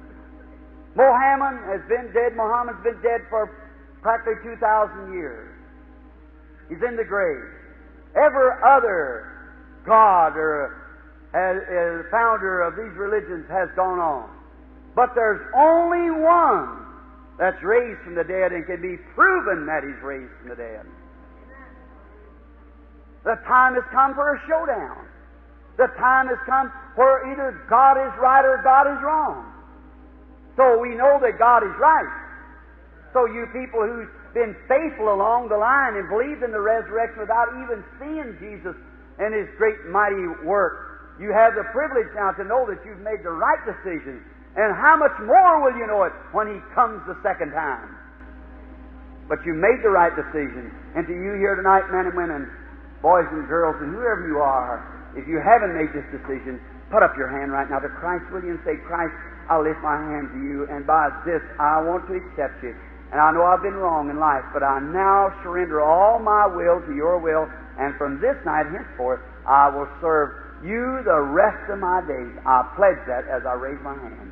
Mohammed has been dead. Muhammad's been dead for practically 2,000 years. He's in the grave. Every other God or founder of these religions has gone on. But there's only one that's raised from the dead and can be proven that He's raised from the dead. The time has come for a showdown. The time has come where either God is right or God is wrong. So we know that God is right. So you people who've been faithful along the line and believed in the resurrection without even seeing Jesus and His great mighty work, you have the privilege now to know that you've made the right decision. And how much more will you know it when He comes the second time? But you made the right decision. And to you here tonight, men and women, boys and girls, and whoever you are, if you haven't made this decision, put up your hand right now to Christ, will you, and say, Christ, I'll lift my hand to You, and by this I want to accept You. And I know I've been wrong in life, but I now surrender all my will to Your will, and from this night henceforth, I will serve You the rest of my days. I pledge that as I raise my hand.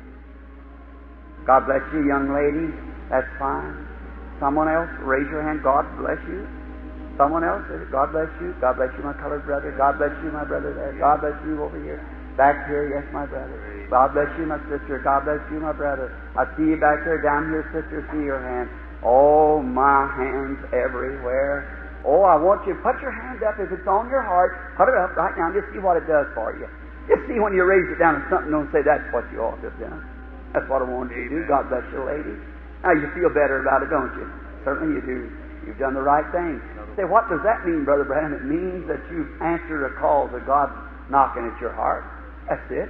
God bless you, young lady. That's fine. Someone else, raise your hand. God bless you. Someone else, God bless you. God bless you, my colored brother. God bless you, my brother there. God bless you over here. Back here, yes, my brother. God bless you, my sister. God bless you, my brother. I see you back there. Down here, sister, see your hand. Oh, my hands everywhere. Oh, I want you to put your hand up. If it's on your heart, put it up right now and just see what it does for you. Just see when you raise it down and something don't say that's what you ought to have done. That's what I wanted you to do. God bless you, lady. Now you feel better about it, don't you? Certainly you do. You've done the right thing. Say, what does that mean, Brother Branham? It means that you've answered a call to God knocking at your heart. That's it.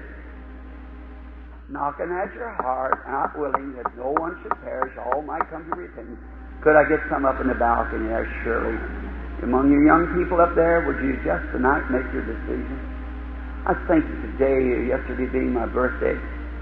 Knocking at your heart, not willing that no one should perish, all might come to repentance. Could I get some up in the balcony there, surely? Among you young people up there, would you just tonight make your decision? I was thinking today, yesterday being my birthday,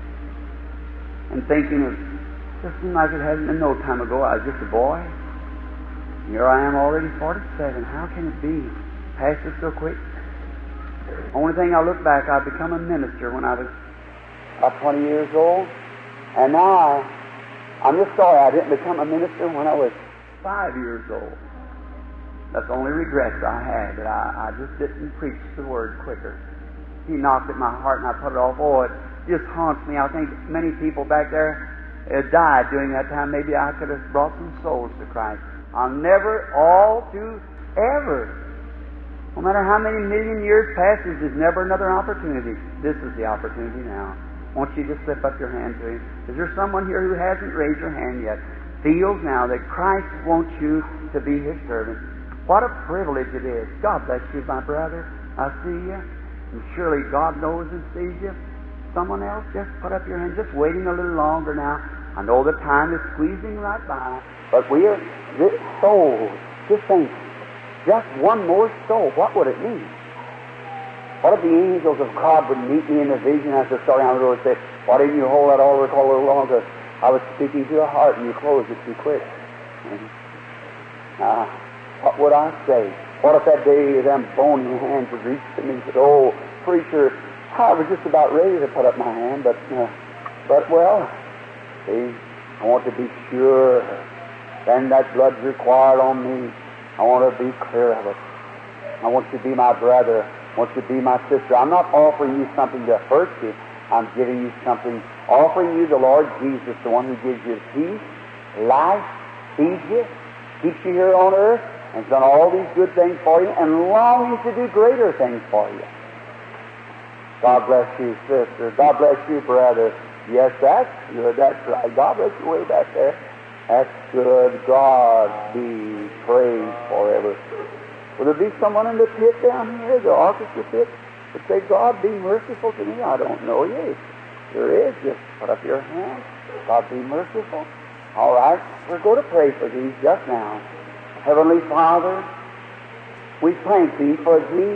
and thinking of, just seemed like it hadn't been no time ago, I was just a boy. Here I am already 47. How can it be? Passed it so quick. Only thing I look back, I become a minister when I was about 20 years old. And now I'm just sorry I didn't become a minister when I was 5 years old. That's the only regrets I had, that I just didn't preach the Word quicker. He knocked at my heart and I put it off. Oh, it just haunts me. I think many people back there died during that time. Maybe I could have brought some souls to Christ. I'll never, ever, no matter how many million years pass, there's never another opportunity. This is the opportunity now. Won't you just slip up your hand to Him? Is there someone here who hasn't raised your hand yet? feels now that Christ wants you to be His servant. What a privilege it is. God bless you, my brother. I see you. And surely God knows and sees you. Someone else, just put up your hand. Just waiting a little longer now. I know the time is squeezing right by. But we are, this soul, just think, just one more soul, what would it mean? What if the angels of God would meet me in a vision as I start down the road and say, why didn't you hold that altar call a little longer? I was speaking to your heart and you closed it too quick. What would I say? What if that day them bony hands would reach to me and said, oh, preacher, I was just about ready to put up my hand, but well, see, I want to be sure. Then that blood's required on me. I want to be clear of it. I want you to be my brother. I want you to be my sister. I'm not offering you something to hurt you. I'm giving you something, offering you the Lord Jesus, the one who gives you peace, life, feeds you, keeps you here on earth, and has done all these good things for you, and longing to do greater things for you. God bless you, sister. God bless you, brother. Yes, that's good. That's right. God bless you way back there. That's good. God be praised forever. Will there be someone in the pit down here, the orchestra pit, that say, God be merciful to me? I don't know you. There is. Just put up your hand. God be merciful. All right. We're going to pray for these just now. Heavenly Father, we thank Thee for Thee.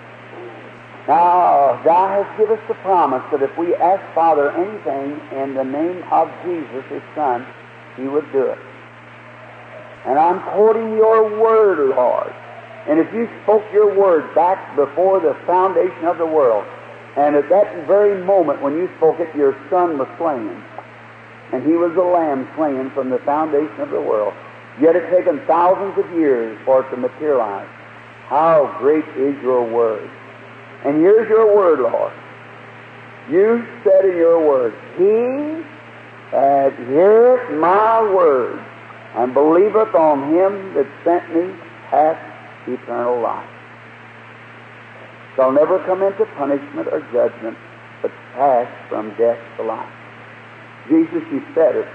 Now, Thou hast given us the promise that if we ask Father anything in the name of Jesus, His Son, He would do it. And I'm quoting Your Word, Lord. And if You spoke Your Word back before the foundation of the world, and at that very moment when You spoke it, Your Son was slain, and He was the Lamb slain from the foundation of the world, yet it's taken thousands of years for it to materialize. How great is Your Word! And here's Your Word, Lord. You said in Your Word, He that heareth my word and believeth on Him that sent me hath eternal life. Shall never come into punishment or judgment, but pass from death to life. Jesus, You said it.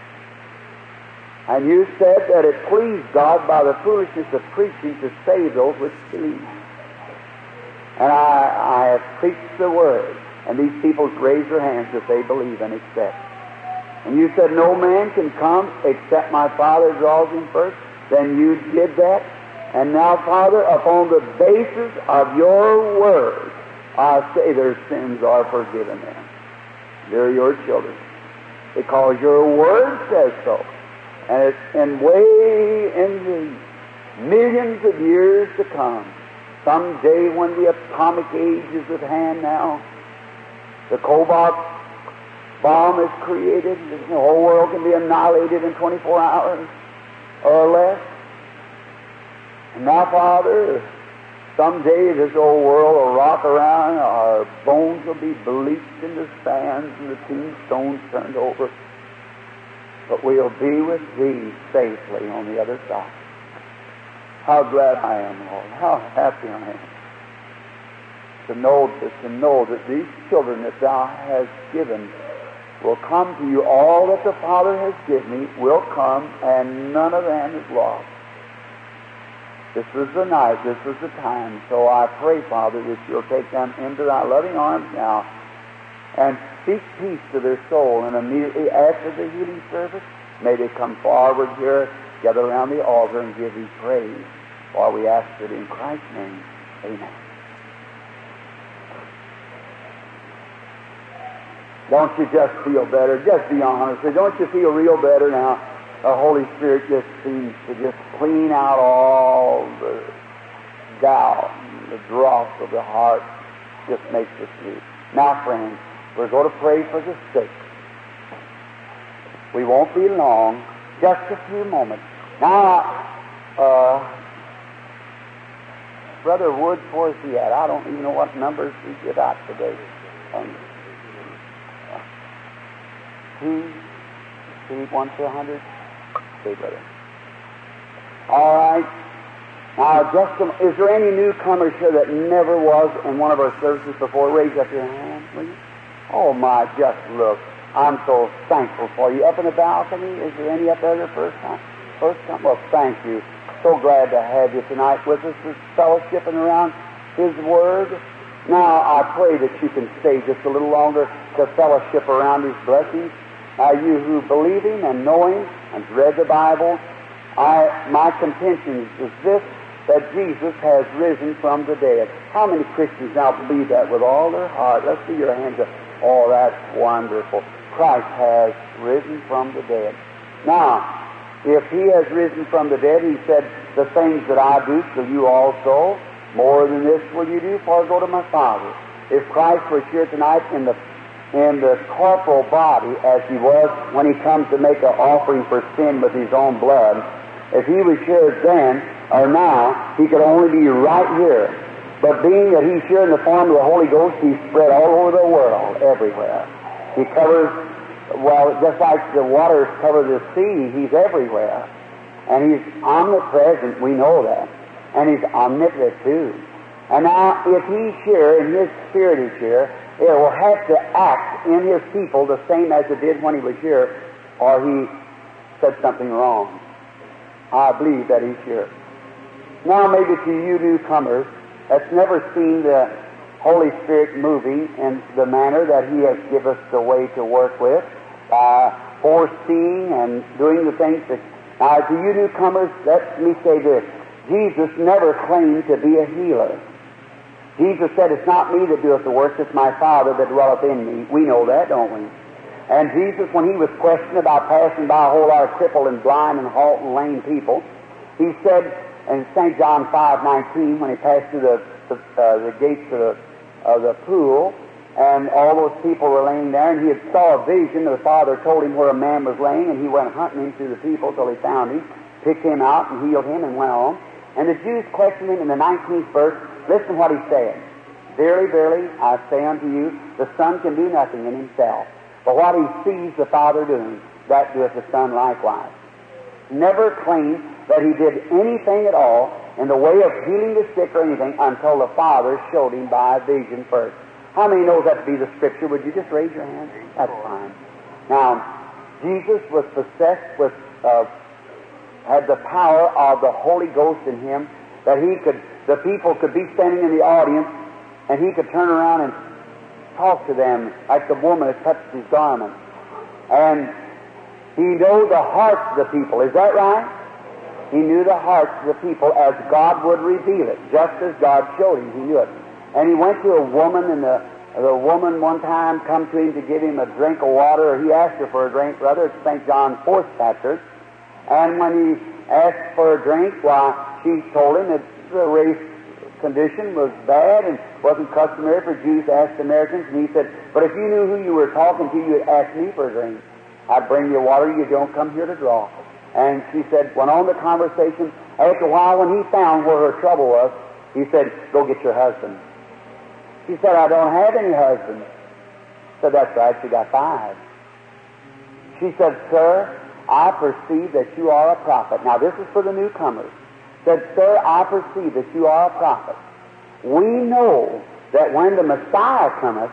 And You said that it pleased God by the foolishness of preaching to save those which believe. And I have preached the Word, and these people raise their hands if they believe and accept. And You said no man can come except my Father draws him first. Then You did that. And now, Father, upon the basis of Your Word, I say their sins are forgiven them. They're Your children. Because Your Word says so. And it's in way in the millions of years to come. Someday when the atomic age is at hand now, the cobalt bomb is created, the whole world can be annihilated in 24 hours or less. And now, Father, someday this old world will rock around, our bones will be bleached in the sands and the tombstones turned over. But we'll be with Thee safely on the other side. How glad I am, Lord. How happy I am to know that these children that Thou hast given will come to You. All that the Father has given Me will come, and none of them is lost. This was the night, this was the time. So I pray, Father, that You'll take them into Thy loving arms now and speak peace to their soul. And immediately after the healing service, may they come forward here, gather around the altar, and give Thee praise. For we ask it in Christ's name. Amen. Don't you just feel better? Just be honest. Don't you feel real better now? The Holy Spirit just seems to just clean out all the doubt and the dross of the heart. Just makes us new. Now, friends, we're going to pray for the sick. We won't be long. Just a few moments. Now, Brother Woods, where's he at? I don't even know what numbers he give out today. 1 to 100. Okay, brother. All right. Now, is there any newcomers here that never was in one of our services before? Raise up your hand, will you? Oh my, just look. I'm so thankful for you. Up in the balcony, is there any up there the first time? First time? Well, thank you. So glad to have you tonight with us, this fellowshipping around His Word. Now, I pray that you can stay just a little longer to fellowship around His blessings. Now, you who believe Him and know Him and read the Bible, my contention is this, that Jesus has risen from the dead. How many Christians now believe that with all their heart? Let's see your hands up. Oh, that's wonderful. Christ has risen from the dead. Now, if He has risen from the dead, He said, the things that I do shall you also. More than this will you do, for I go to my Father. If Christ was here tonight in the corporal body, as He was when He comes to make an offering for sin with His own blood, if He was here then or now, He could only be right here. But being that He's here in the form of the Holy Ghost, He's spread all over the world, everywhere. He covers, well, just like the waters cover the sea, He's everywhere. And He's omnipresent, we know that. And He's omnipotent too. And now, if He's here and His Spirit is here, it will have to act in His people the same as it did when He was here, or He said something wrong. I believe that He's here. Now, maybe to you newcomers that's never seen the Holy Spirit moving in the manner that He has given us the way to work with, foreseeing and doing the things that... Now, to you newcomers, let me say this. Jesus never claimed to be a healer. Jesus said, it's not me that doeth the works, it's my Father that dwelleth in me. We know that, don't we? And Jesus, when He was questioned about passing by a whole lot of crippled and blind and halt and lame people, He said in St. John 5:19, when He passed through the gates of the pool, and all those people were laying there, and He had saw a vision. The Father told Him where a man was laying, and He went hunting him through the people till He found him, picked him out, and healed him, and went on. And the Jews questioned Him in the 19th verse. Listen what He said. Verily, verily, I say unto you, the Son can do nothing in Himself. But what He sees the Father doing, that doeth the Son likewise. Never claimed that He did anything at all in the way of healing the sick or anything until the Father showed Him by a vision first. How many knows that to be the Scripture? Would you just raise your hand? That's fine. Now, Jesus was possessed with, had the power of the Holy Ghost in Him, that the people could be standing in the audience, and He could turn around and talk to them like the woman that touched His garment. And He knew the hearts of the people. Is that right? He knew the hearts of the people as God would reveal it, just as God showed Him. He knew it. And He went to a woman, and the woman one time come to Him to give Him a drink of water, or He asked her for a drink, rather. It's St. John 4th chapter. And when He asked for a drink, why, she told Him that the race condition was bad and wasn't customary for Jews to ask Samaritans. And He said, but if you knew who you were talking to, you'd ask me for a drink. I'd bring you water, you don't come here to draw. And she said, went on the conversation. After a while, when He found where her trouble was, He said, go get your husband. She said, I don't have any husband. He said, that's right, she got 5. She said, sir, I perceive that you are a prophet. Now, this is for the newcomers. Said, sir, I perceive that you are a prophet. We know that when the Messiah cometh,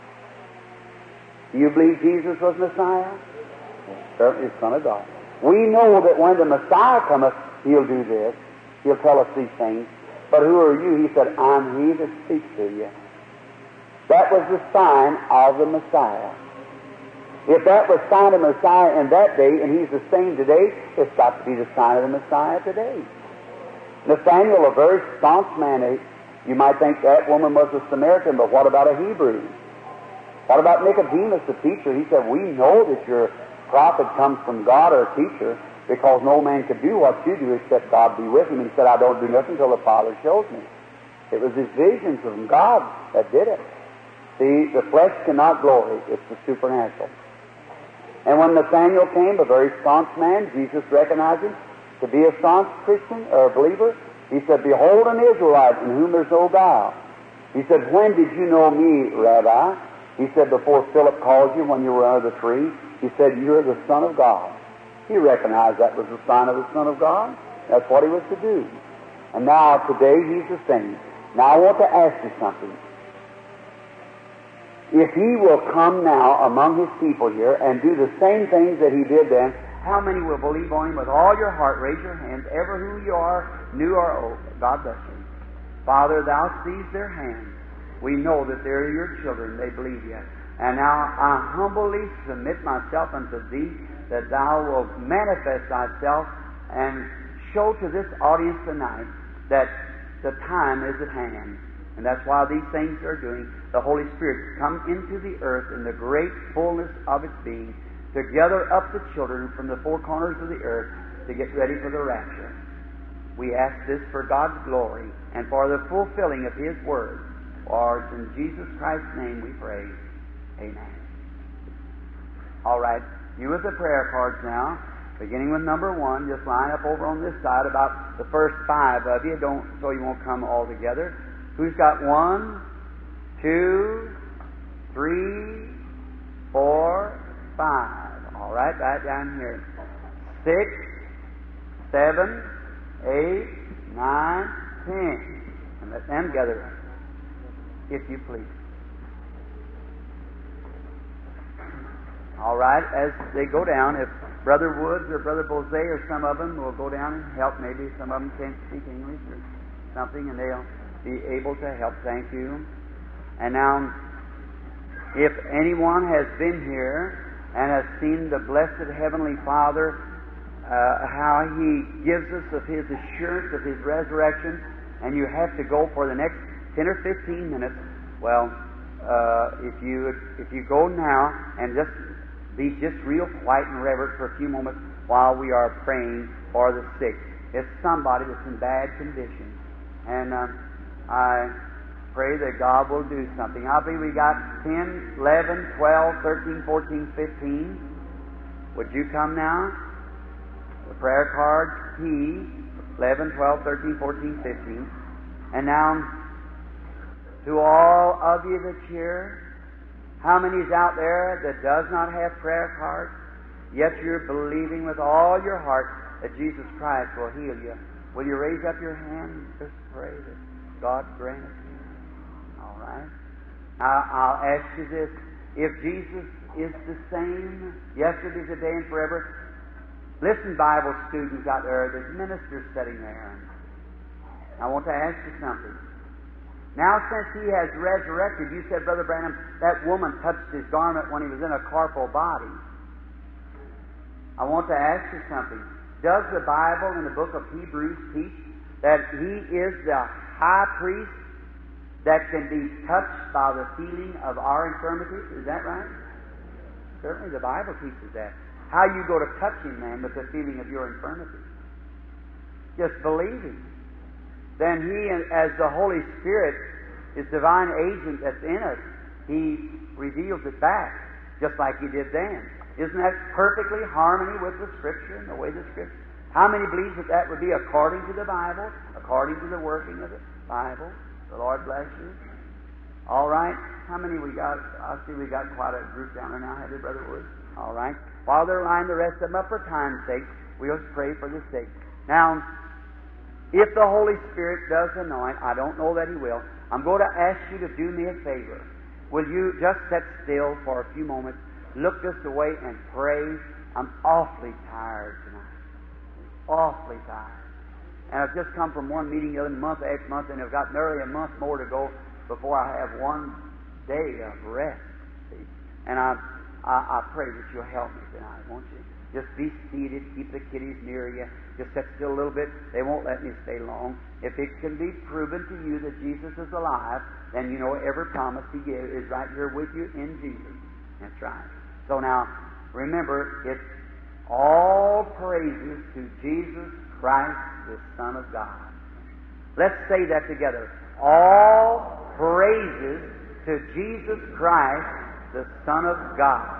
do you believe Jesus was Messiah? Certainly the Son of God. We know that when the Messiah cometh, He'll do this. He'll tell us these things. But who are you? He said, I'm He that speaks to you. That was the sign of the Messiah. If that was sign of Messiah in that day, and He's the same today, it's got to be the sign of the Messiah today. Nathaniel, a very staunch man, you might think that woman was a Samaritan, but what about a Hebrew? What about Nicodemus, the teacher? He said, we know that your prophet comes from God, or a teacher, because no man could do what you do except God be with him. And he said, I don't do nothing until the Father shows me. It was His visions from God that did it. See, the flesh cannot glory. It's the supernatural. And when Nathanael came, a very staunch man, Jesus recognized him to be a staunch Christian or a believer. He said, behold an Israelite in whom there's no guile. He said, when did you know me, Rabbi? He said, before Philip called you when you were under the tree. He said, you're the Son of God. He recognized that was the sign of the Son of God. That's what He was to do. And now, today, He's the same. Now, I want to ask you something. if He will come now among His people here and do the same things that He did then, how many will believe on Him with all your heart? Raise your hands, ever who you are, new or old. God bless you. Father, Thou sees their hands. We know that they're your children. They believe You. And now I humbly submit myself unto Thee, that Thou wilt manifest Thyself and show to this audience tonight that the time is at hand. And that's why these things are doing. The Holy Spirit come into the earth in the great fullness of its being to gather up the children from the four corners of the earth to get ready for the rapture. We ask this for God's glory and for the fulfilling of His Word. For it's in Jesus Christ's name we pray. Amen. All right. You with the prayer cards now, beginning with number 1, just line up over on this side, about the first 5 of you, so you won't come all together. Who's got 1, 2, 3, 4, 5? All right, right down here. 6, 7, 8, 9, 10. And let them gather, if you please. All right, as they go down, if Brother Woods or Brother Bose or some of them will go down and help, maybe some of them can't speak English or something, and they'll be able to help. Thank you. And now, if anyone has been here and has seen the blessed Heavenly Father, how He gives us of His assurance of His resurrection, and you have to go for the next 10 or 15 minutes, well, if you go now and just be just real quiet and reverent for a few moments while we are praying for the sick. It's somebody that's in bad condition. And I pray that God will do something. I believe we got 10, 11, 12, 13, 14, 15. Would you come now? The prayer card, P, 11, 12, 13, 14, 15. And now, to all of you that's here, how many is out there that does not have prayer cards, yet you're believing with all your heart that Jesus Christ will heal you? Will you raise up your hand and just pray that God grant it to you? All right. I'll ask you this. If Jesus is the same yesterday, today, and forever, listen, Bible students out there, there's ministers sitting there. I want to ask you something. Now, since He has resurrected, you said, Brother Branham, that woman touched His garment when He was in a corporal body. I want to ask you something. Does the Bible in the book of Hebrews teach that He is the high priest that can be touched by the feeling of our infirmities? Is that right? Certainly the Bible teaches that. How you go to touch Him, man, with the feeling of your infirmities? Just believing. Then He, as the Holy Spirit, His divine agent that's in us, He reveals it back, just like He did then. Isn't that perfectly harmony with the Scripture and the way the Scripture? How many believes that that would be according to the Bible, according to the working of the Bible? The Lord bless you. All right. How many we got? I see we got quite a group down there now, have you, Brother Woods? All right. While they're lined the rest of them up for time's sake, we'll pray for the sick. Now, if the Holy Spirit does anoint, I don't know that He will, I'm going to ask you to do me a favor. Will you just sit still for a few moments, look just away and pray? I'm awfully tired tonight. Awfully tired. And I've just come from one meeting the other month after month, and I've got nearly a month more to go before I have one day of rest. See? And I pray that you'll help me tonight, won't you? Just be seated, keep the kiddies near you. Just sit still a little bit. They won't let me stay long. If it can be proven to you that Jesus is alive, then you know every promise He gives is right here with you in Jesus. That's right. So now, remember, it's all praises to Jesus Christ, the Son of God. Let's say that together. All praises to Jesus Christ, the Son of God.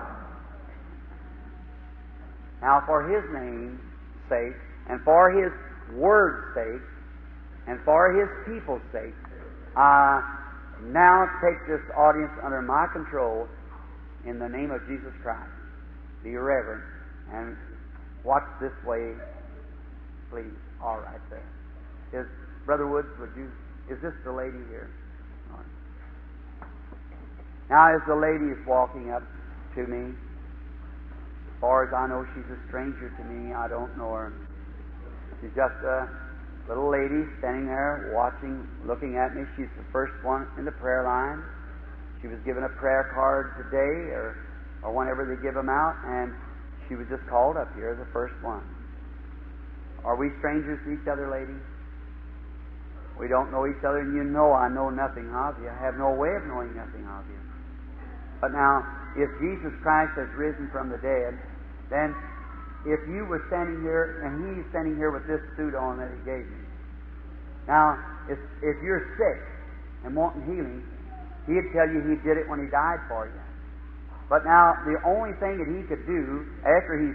Now, for His name's sake, and for His Word's sake, and for His people's sake, I now take this audience under my control in the name of Jesus Christ. Be reverent and watch this way, please. All right, there. Brother Woods, is this the lady here? All right. Now, as the lady is walking up to me, as far as I know, she's a stranger to me. I don't know her. She's just a little lady standing there watching, looking at me. She's the first one in the prayer line. She was given a prayer card today or whenever they give them out, and she was just called up here, the first one. Are we strangers to each other, lady? We don't know each other, and you know I know nothing of you. I have no way of knowing nothing of you. But now, if Jesus Christ has risen from the dead, then if you were standing here and He's standing here with this suit on that He gave me. Now, if you're sick and wanting healing, He'd tell you He did it when He died for you. But now, the only thing that He could do after He's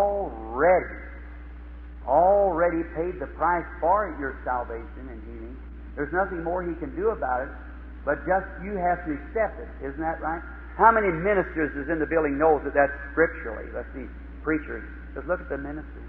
already paid the price for your salvation and healing, there's nothing more He can do about it, but just you have to accept it. Isn't that right? How many ministers is in the building knows that that's scripturally? Let's see, preachers. Just look at the ministers.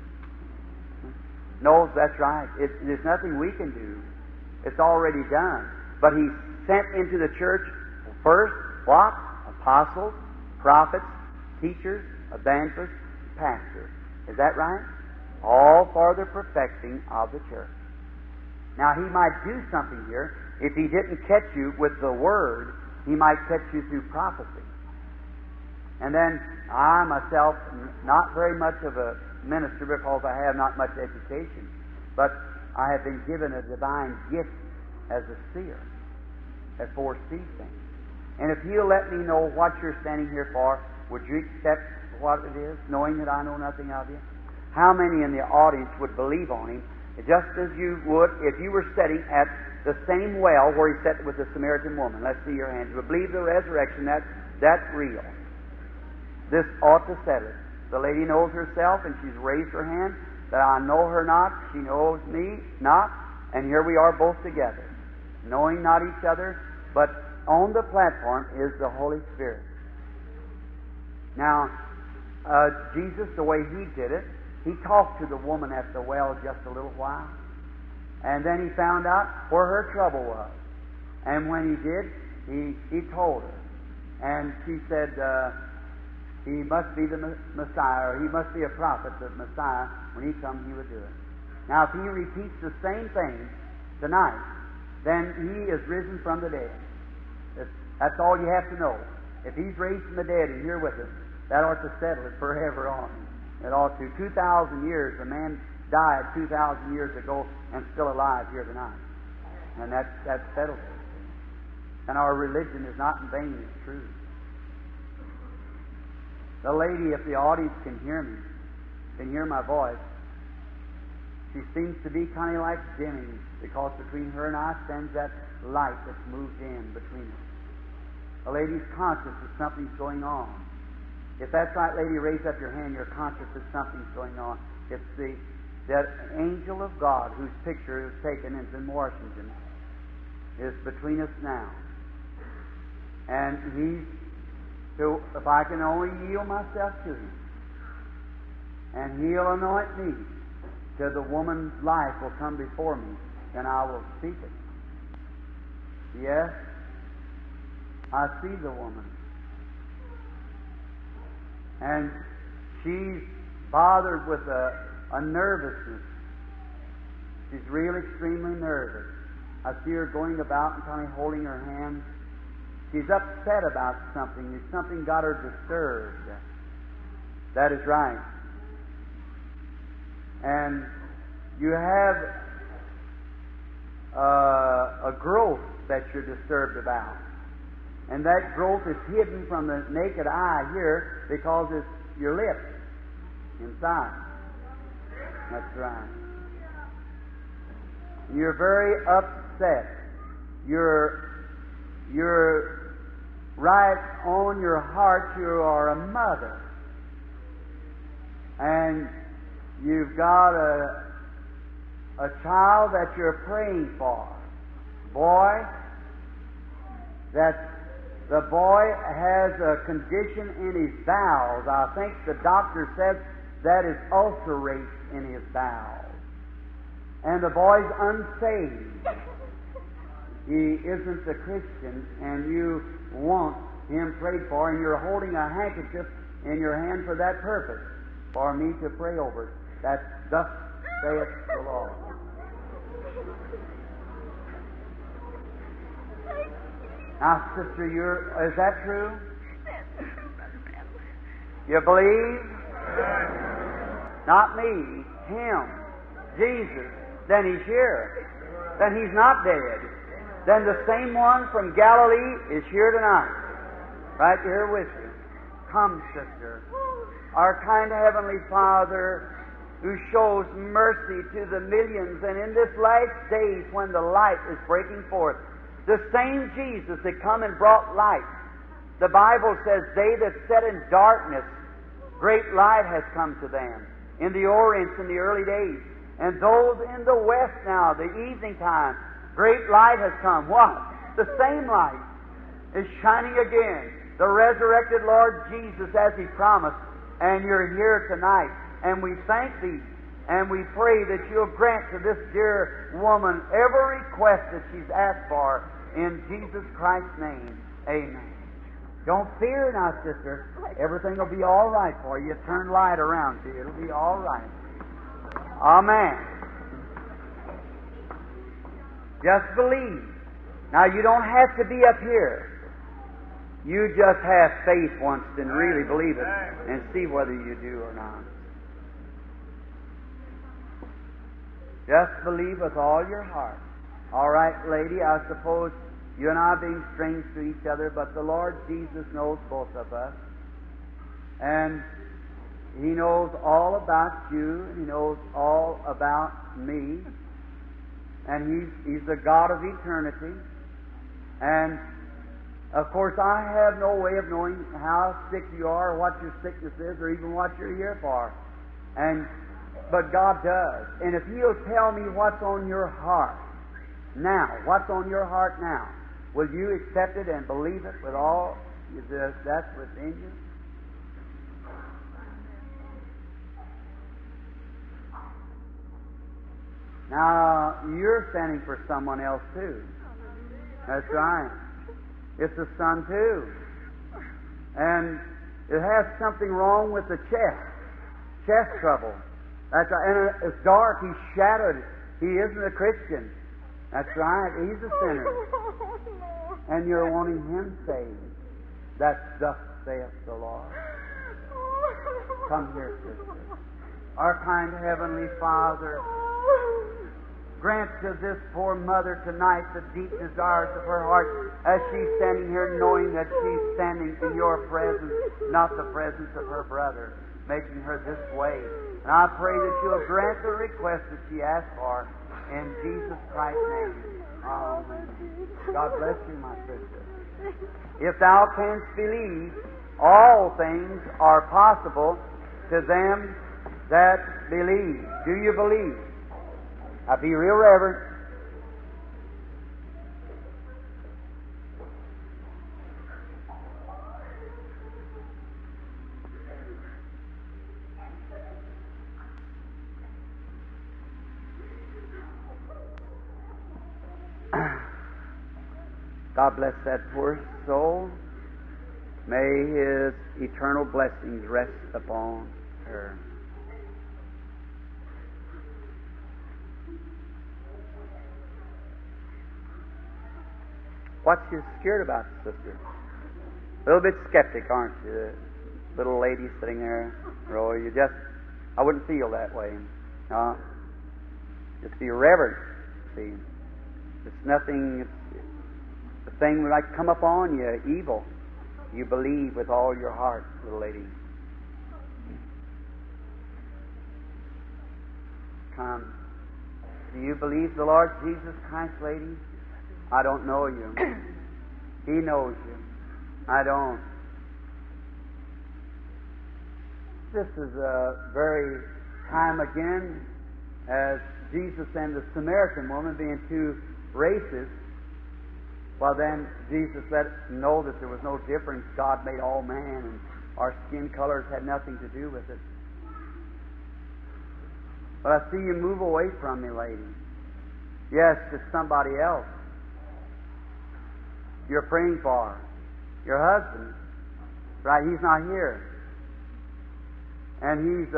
Knows that's right. There's nothing we can do. It's already done. But He sent into the church first, what? Apostles, prophets, teachers, evangelists, pastors. Is that right? All for the perfecting of the church. Now, He might do something here. If He didn't catch you with the Word, He might catch you through prophecy. And then, I myself, not very much of a minister because I have not much education, but I have been given a divine gift as a seer, that foresees things. And if He'll let me know what you're standing here for, would you accept what it is, knowing that I know nothing of you? How many in the audience would believe on Him, just as you would if you were sitting at the same well where He sat with the Samaritan woman? Let's see your hands. You would believe the resurrection, that's real. This ought to settle it. The lady knows herself, and she's raised her hand, that I know her not, she knows me not, and here we are both together, knowing not each other, but on the platform is the Holy Spirit. Now, Jesus, the way He did it, He talked to the woman at the well just a little while, and then He found out where her trouble was. And when He did, He told her. And she said, He must be the Messiah, or He must be a prophet, the Messiah. When He comes, He would do it. Now, if He repeats the same thing tonight, then He is risen from the dead. That's all you have to know. If He's raised from the dead and here with us, that ought to settle it forever on. It ought to. 2,000 years, a man died 2,000 years ago and still alive here tonight. And that settles it. And our religion is not in vain, it's true. The lady, if the audience can hear me, can hear my voice, she seems to be kind of like dimming, because between her and I stands that light that's moved in between us. The lady's conscious that something's going on. If that's right, lady, raise up your hand. You're conscious that something's going on. It's that angel of God whose picture is taken in Washington is between us now. And so if I can only yield myself to Him, and He'll anoint me till the woman's life will come before me, then I will speak it. Yes, I see the woman. And she's bothered with a nervousness. She's really extremely nervous. I see her going about and kind of holding her hands. She's upset about something. Something got her disturbed. That is right. And you have a growth that you're disturbed about. And that growth is hidden from the naked eye here because it's your lips inside. That's right. You're very upset. You're right on your heart. You are a mother. And you've got a child that you're praying for. Boy, the boy has a condition in his bowels. I think the doctor said that is ulcerate in his bowels. And the boy's unsaved. He isn't a Christian, and you want him prayed for, and you're holding a handkerchief in your hand for that purpose, for me to pray over it. That thus saith the Lord. Now, sister, is that true? You believe? Not me, him, Jesus. Then he's here. Then he's not dead. Then the same one from Galilee is here tonight, right here with you. Come, sister. Our kind Heavenly Father, who shows mercy to the millions, and in this last days when the light is breaking forth, the same Jesus that come and brought light. The Bible says, they that sat in darkness, great light has come to them. In the Orient in the early days. And those in the West now, the evening time, great light has come. What? The same light is shining again. The resurrected Lord Jesus as He promised. And you're here tonight. And we thank Thee. And we pray that You'll grant to this dear woman every request that she's asked for. In Jesus Christ's name. Amen. Don't fear now, sister. Everything will be all right for you. Turn light around to you. It'll be all right. Amen. Just believe. Now, you don't have to be up here. You just have faith once and really believe it and see whether you do or not. Just believe with all your heart. All right, lady, I suppose you and I are being strangers to each other, but the Lord Jesus knows both of us. And He knows all about you, and He knows all about me. And He's the God of eternity. And, of course, I have no way of knowing how sick you are, or what your sickness is, or even what you're here for. But God does. And if He'll tell me what's on your heart now, what's on your heart now, will you accept it and believe it with all that's within you? Now, you're standing for someone else too. That's right. It's a son too. And it has something wrong with the chest trouble. That's right. And it's dark. He's shadowed. He isn't a Christian. That's right. He's a sinner. And you're wanting him saved. That's thus saith the Lord. Come here, sister. Our kind Heavenly Father, grant to this poor mother tonight the deep desires of her heart as she's standing here knowing that she's standing in your presence, not the presence of her brother, making her this way. And I pray that you'll grant the request that she asked for in Jesus Christ's name. Amen. God bless you, my sister. If thou canst believe, all things are possible to them that believe. Do you believe? Now be real reverent. God bless that poor soul. May His eternal blessings rest upon her. What you scared about, sister? A little bit skeptic, aren't you? The little lady sitting there, Roy. I wouldn't feel that way. No. Just be reverent. See, it's nothing. The thing might come upon you, evil. You believe with all your heart, little lady. Come. Do you believe the Lord Jesus Christ, lady? I don't know you. He knows you. I don't. This is a very time again as Jesus and the Samaritan woman being two races. Well, then Jesus let us know that there was no difference. God made all man, and our skin colors had nothing to do with it. But I see you move away from me, lady. Yes, it's somebody else you're praying for. Your husband. Right, he's not here. And he's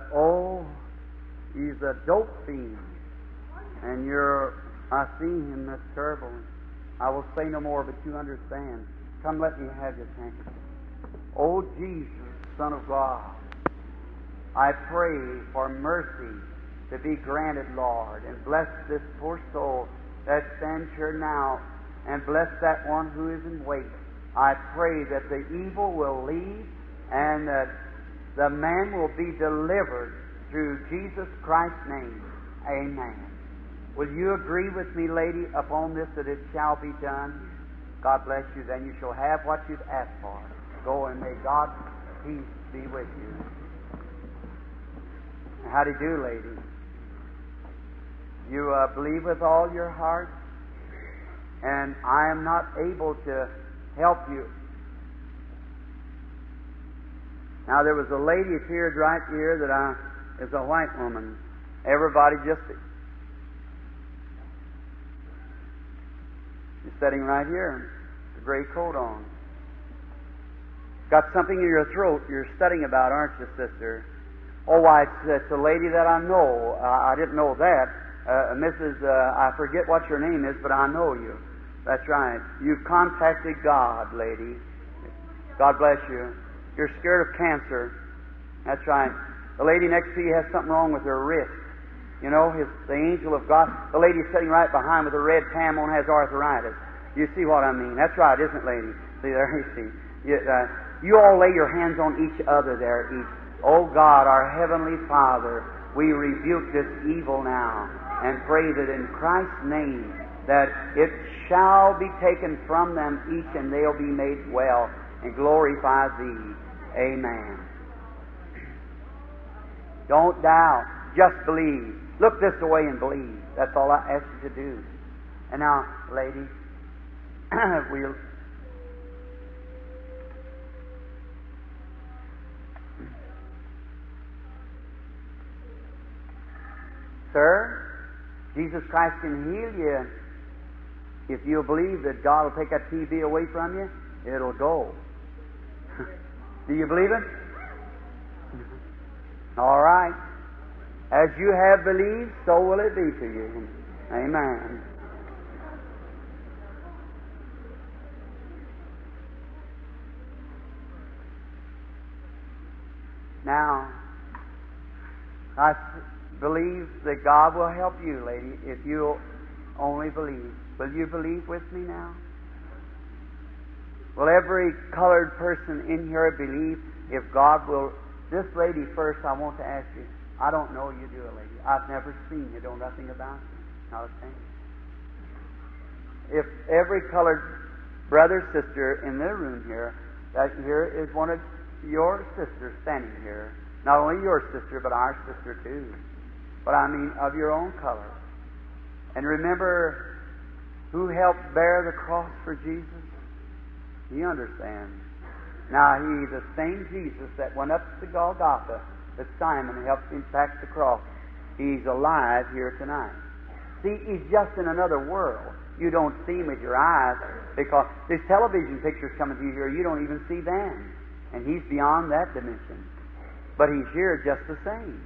a dope fiend. And I see him, that's terrible. I will say no more, but you understand. Come, let me have your handkerchief. Oh, Jesus, Son of God, I pray for mercy to be granted, Lord, and bless this poor soul that stands here now, and bless that one who is in wait. I pray that the evil will leave, and that the man will be delivered through Jesus Christ's name. Amen. Will you agree with me, lady, upon this, that it shall be done? God bless you. Then you shall have what you've asked for. Go, and may God's peace be with you. How do you do, lady? You believe with all your heart? And I am not able to help you. Now, there was a lady appeared right here that is a white woman. Everybody just... You're sitting right here, with a gray coat on. Got something in your throat you're studying about, aren't you, sister? Oh, why, it's a lady that I know. I didn't know that. Mrs., I forget what your name is, but I know you. That's right. You've contacted God, lady. God bless you. You're scared of cancer. That's right. The lady next to you has something wrong with her wrist. You know, the angel of God. The lady sitting right behind with a red tam on has arthritis. You see what I mean? That's right, isn't it, lady? See there, you see. You all lay your hands on each other there. Oh God, our Heavenly Father, we rebuke this evil now and pray that in Christ's name that it shall be taken from them each, and they'll be made well and glorify Thee. Amen. Don't doubt. Just believe. Look this way and believe. That's all I ask you to do. And now, lady, we'll... Sir, Jesus Christ can heal you. If you'll believe that God will take that TB away from you, it'll go. Do you believe it? All right. As you have believed, so will it be to you. Amen. Now, I believe that God will help you, lady, if you'll only believe. Will you believe with me now? Will every colored person in here believe if God will... This lady first, I want to ask you. I don't know you, do a lady. I've never seen you. Know nothing about you. Not a thing. If every colored brother, sister in the room here, that here is one of your sisters standing here. Not only your sister, but our sister too. But I mean of your own color. And remember who helped bear the cross for Jesus? You understand. Now, He, the same Jesus that went up to Golgotha, that Simon helped him pack the cross, He's alive here tonight. See, He's just in another world. You don't see Him with your eyes because these television pictures coming to you here, you don't even see them. And He's beyond that dimension. But He's here just the same.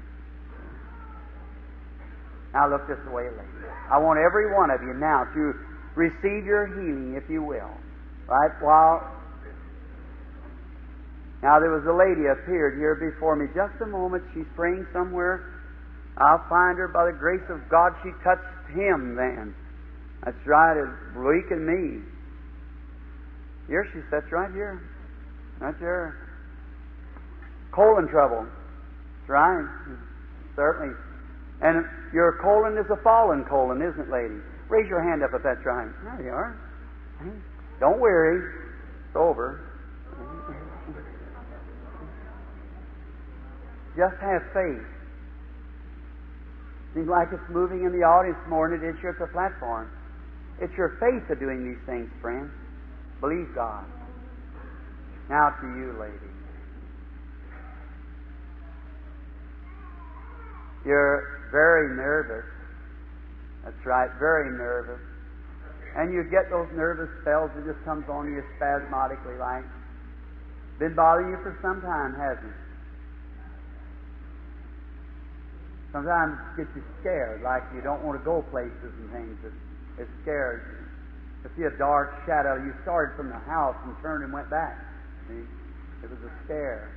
Now look this way, lady. I want every one of you now to receive your healing, if you will. Right? Now there was a lady appeared here before me. Just a moment. She's praying somewhere. I'll find her by the grace of God. She touched him then. That's right. It's weakened me. Here she sits right here. Right there. Colon trouble. That's right. Certainly. And your colon is a fallen colon, isn't it, lady? Raise your hand up if that's right. There you are. Don't worry. It's over. Just have faith. Seems like it's moving in the audience more than it is here at the platform. It's your faith of doing these things, friend. Believe God. Now to you, lady. You're very nervous. That's right, very nervous. And you get those nervous spells that just comes on you spasmodically like. Been bothering you for some time, hasn't it? Sometimes it gets you scared, like you don't want to go places and things. It scares you. To see a dark shadow, you started from the house and turned and went back. See? It was a scare.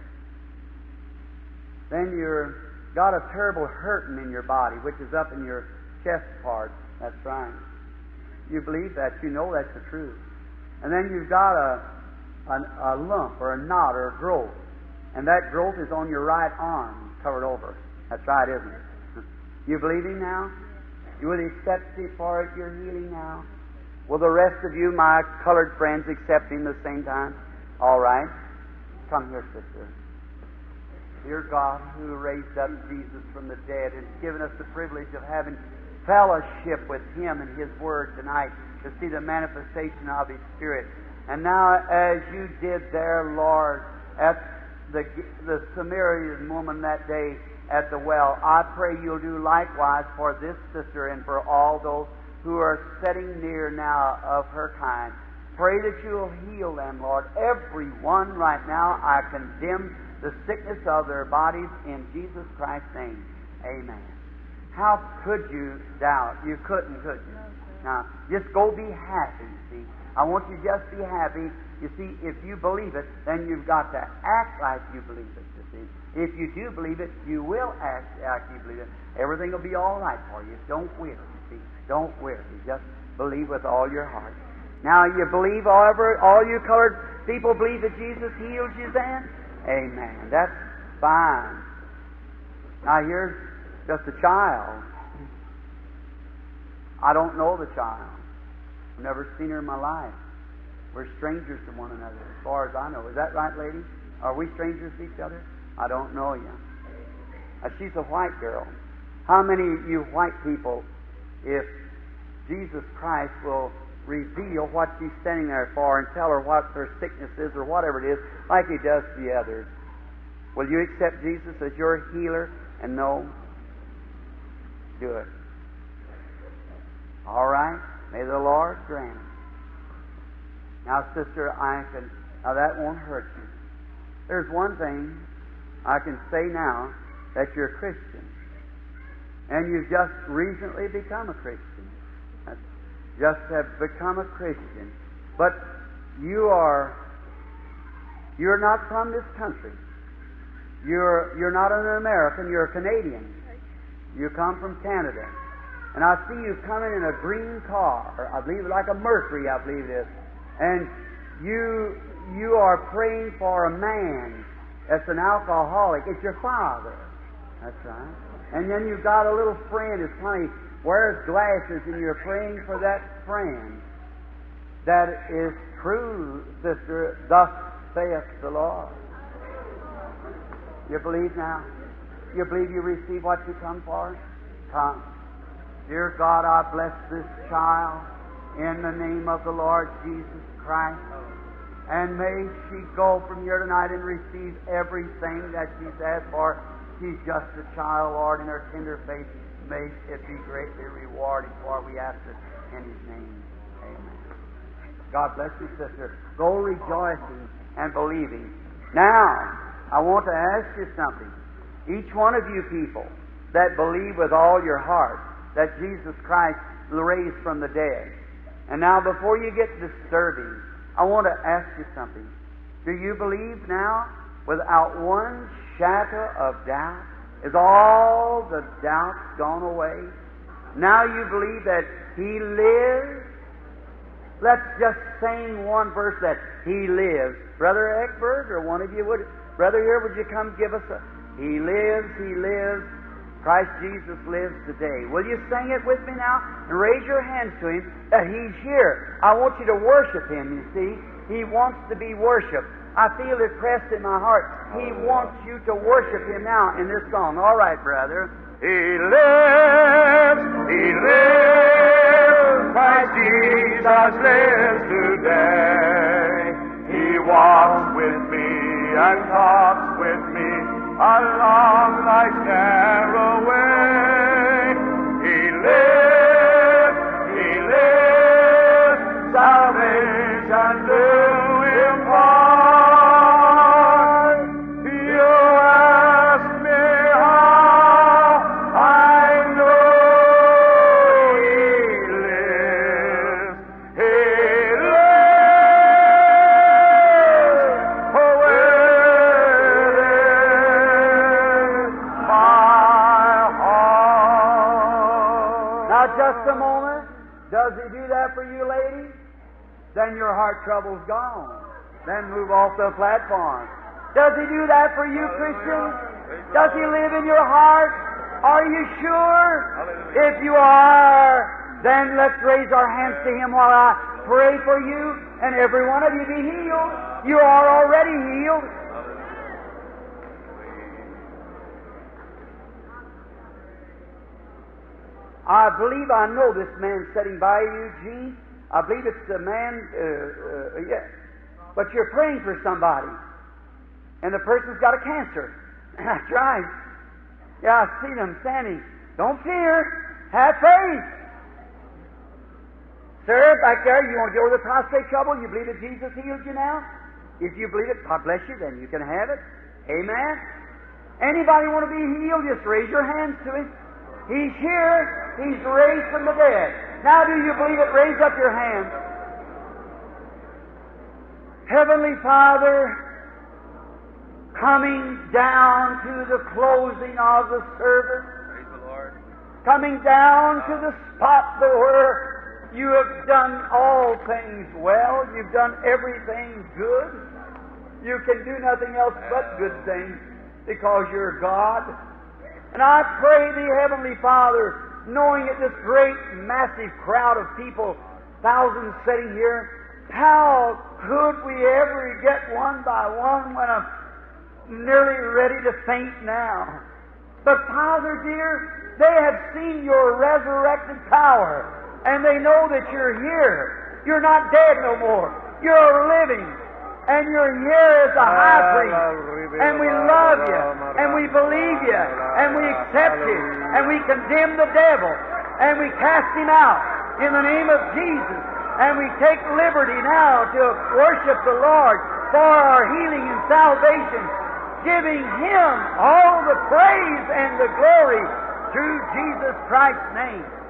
Then you've got a terrible hurting in your body, which is up in your chest part. That's right. You believe that. You know that's the truth. And then you've got a lump or a knot or a growth. And that growth is on your right arm, covered over. That's right, isn't it? You believe Him now? You will accept Him for your healing now? Will the rest of you, my colored friends, accept Him at the same time? All right. Come here, sister. Dear God, who raised up Jesus from the dead and given us the privilege of having fellowship with Him and His Word tonight to see the manifestation of His Spirit. And now, as you did there, Lord, at the Samaritan woman that day at the well, I pray you'll do likewise for this sister and for all those who are sitting near now of her kind. Pray that you'll heal them, Lord. Everyone right now, I condemn the sickness of their bodies in Jesus Christ's name. Amen. How could you doubt? You couldn't, could you? Now, just go be happy, see. I want you to just be happy. You see, if you believe it, then you've got to act like you believe it, you see. If you do believe it, you will act like you believe it. Everything will be all right for you. Don't worry, you see. Don't worry. Just believe with all your heart. Now, you believe, however, all you colored people believe that Jesus healed you then? Amen. That's fine. Now, here's just a child. I don't know the child. I've never seen her in my life. We're strangers to one another, as far as I know. Is that right, ladies? Are we strangers to each other? I don't know you. She's a white girl. How many of you white people, if Jesus Christ will reveal what she's standing there for and tell her what her sickness is or whatever it is, like He does to the others, will you accept Jesus as your healer and know? Good. All right. May the Lord grant it. Now, Sister, now that won't hurt you. There's one thing I can say now, that you're a Christian. And you've just recently become a Christian. Just have become a Christian. But you're not from this country. You're not an American, you're a Canadian. You come from Canada. And I see you coming in a green car, I believe like a Mercury, I believe it is. And you are praying for a man that's an alcoholic. It's your father. That's right. And then you've got a little friend who's funny, wears glasses, and you're praying for that friend. That is true, sister. Thus saith the Lord. You believe now? You believe you receive what you come for? Come. Dear God, I bless this child in the name of the Lord Jesus Christ. And may she go from here tonight and receive everything that she's asked for. She's just a child, Lord, in her tender faith. May it be greatly rewarded, for we ask it in His name. Amen. God bless you, sister. Go rejoicing and believing. Now, I want to ask you something. Each one of you people that believe with all your heart that Jesus Christ raised from the dead. And now, before you get disturbing, I want to ask you something. Do you believe now, without one shadow of doubt? Is all the doubts gone away? Now you believe that He lives? Let's just sing one verse that He lives. Brother Eckberg, or one of you would, brother here, would you come give us a He lives, He lives. Christ Jesus lives today. Will you sing it with me now? And raise your hands to Him that He's here. I want you to worship Him, you see. He wants to be worshipped. I feel it pressed in my heart. He wants you to worship Him now in this song. All right, brother. He lives, He lives, Christ Jesus lives today. He walks with me and talks with me along life's narrow way. He lives, just a moment. Does He do that for you, lady? Then your heart trouble's gone. Then move off the platform. Does He do that for you, Christian? Does He live in your heart? Are you sure? If you are, then let's raise our hands to Him while I pray for you, and every one of you be healed. You are already healed. I believe I know this man sitting by you, Eugene. I believe it's the man, yeah. But you're praying for somebody, and the person's got a cancer. That's right. Yeah, I see them standing. Don't fear. Have faith. Sir, back there, you want to get over the prostate trouble? You believe that Jesus healed you now? If you believe it, God bless you, then you can have it. Amen. Anybody want to be healed? Just raise your hands to Him. He's here. He's raised from the dead. Now do you believe it? Raise up your hands. Heavenly Father, coming down to the closing of the service, Praise the Lord. coming down to the spot where you have done all things well, you've done everything good. You can do nothing else but good things because you're God. And I pray Thee, Heavenly Father, knowing that this great, massive crowd of people, thousands sitting here, how could we ever get one by one when I'm nearly ready to faint now? But Father dear, they have seen Your resurrected power, and they know that You're here. You're not dead no more. You're living. And You're here as a high priest. And we love You, and we believe You, and we accept You, and we condemn the devil, and we cast him out in the name of Jesus. And we take liberty now to worship the Lord for our healing and salvation, giving Him all the praise and the glory through Jesus Christ's name.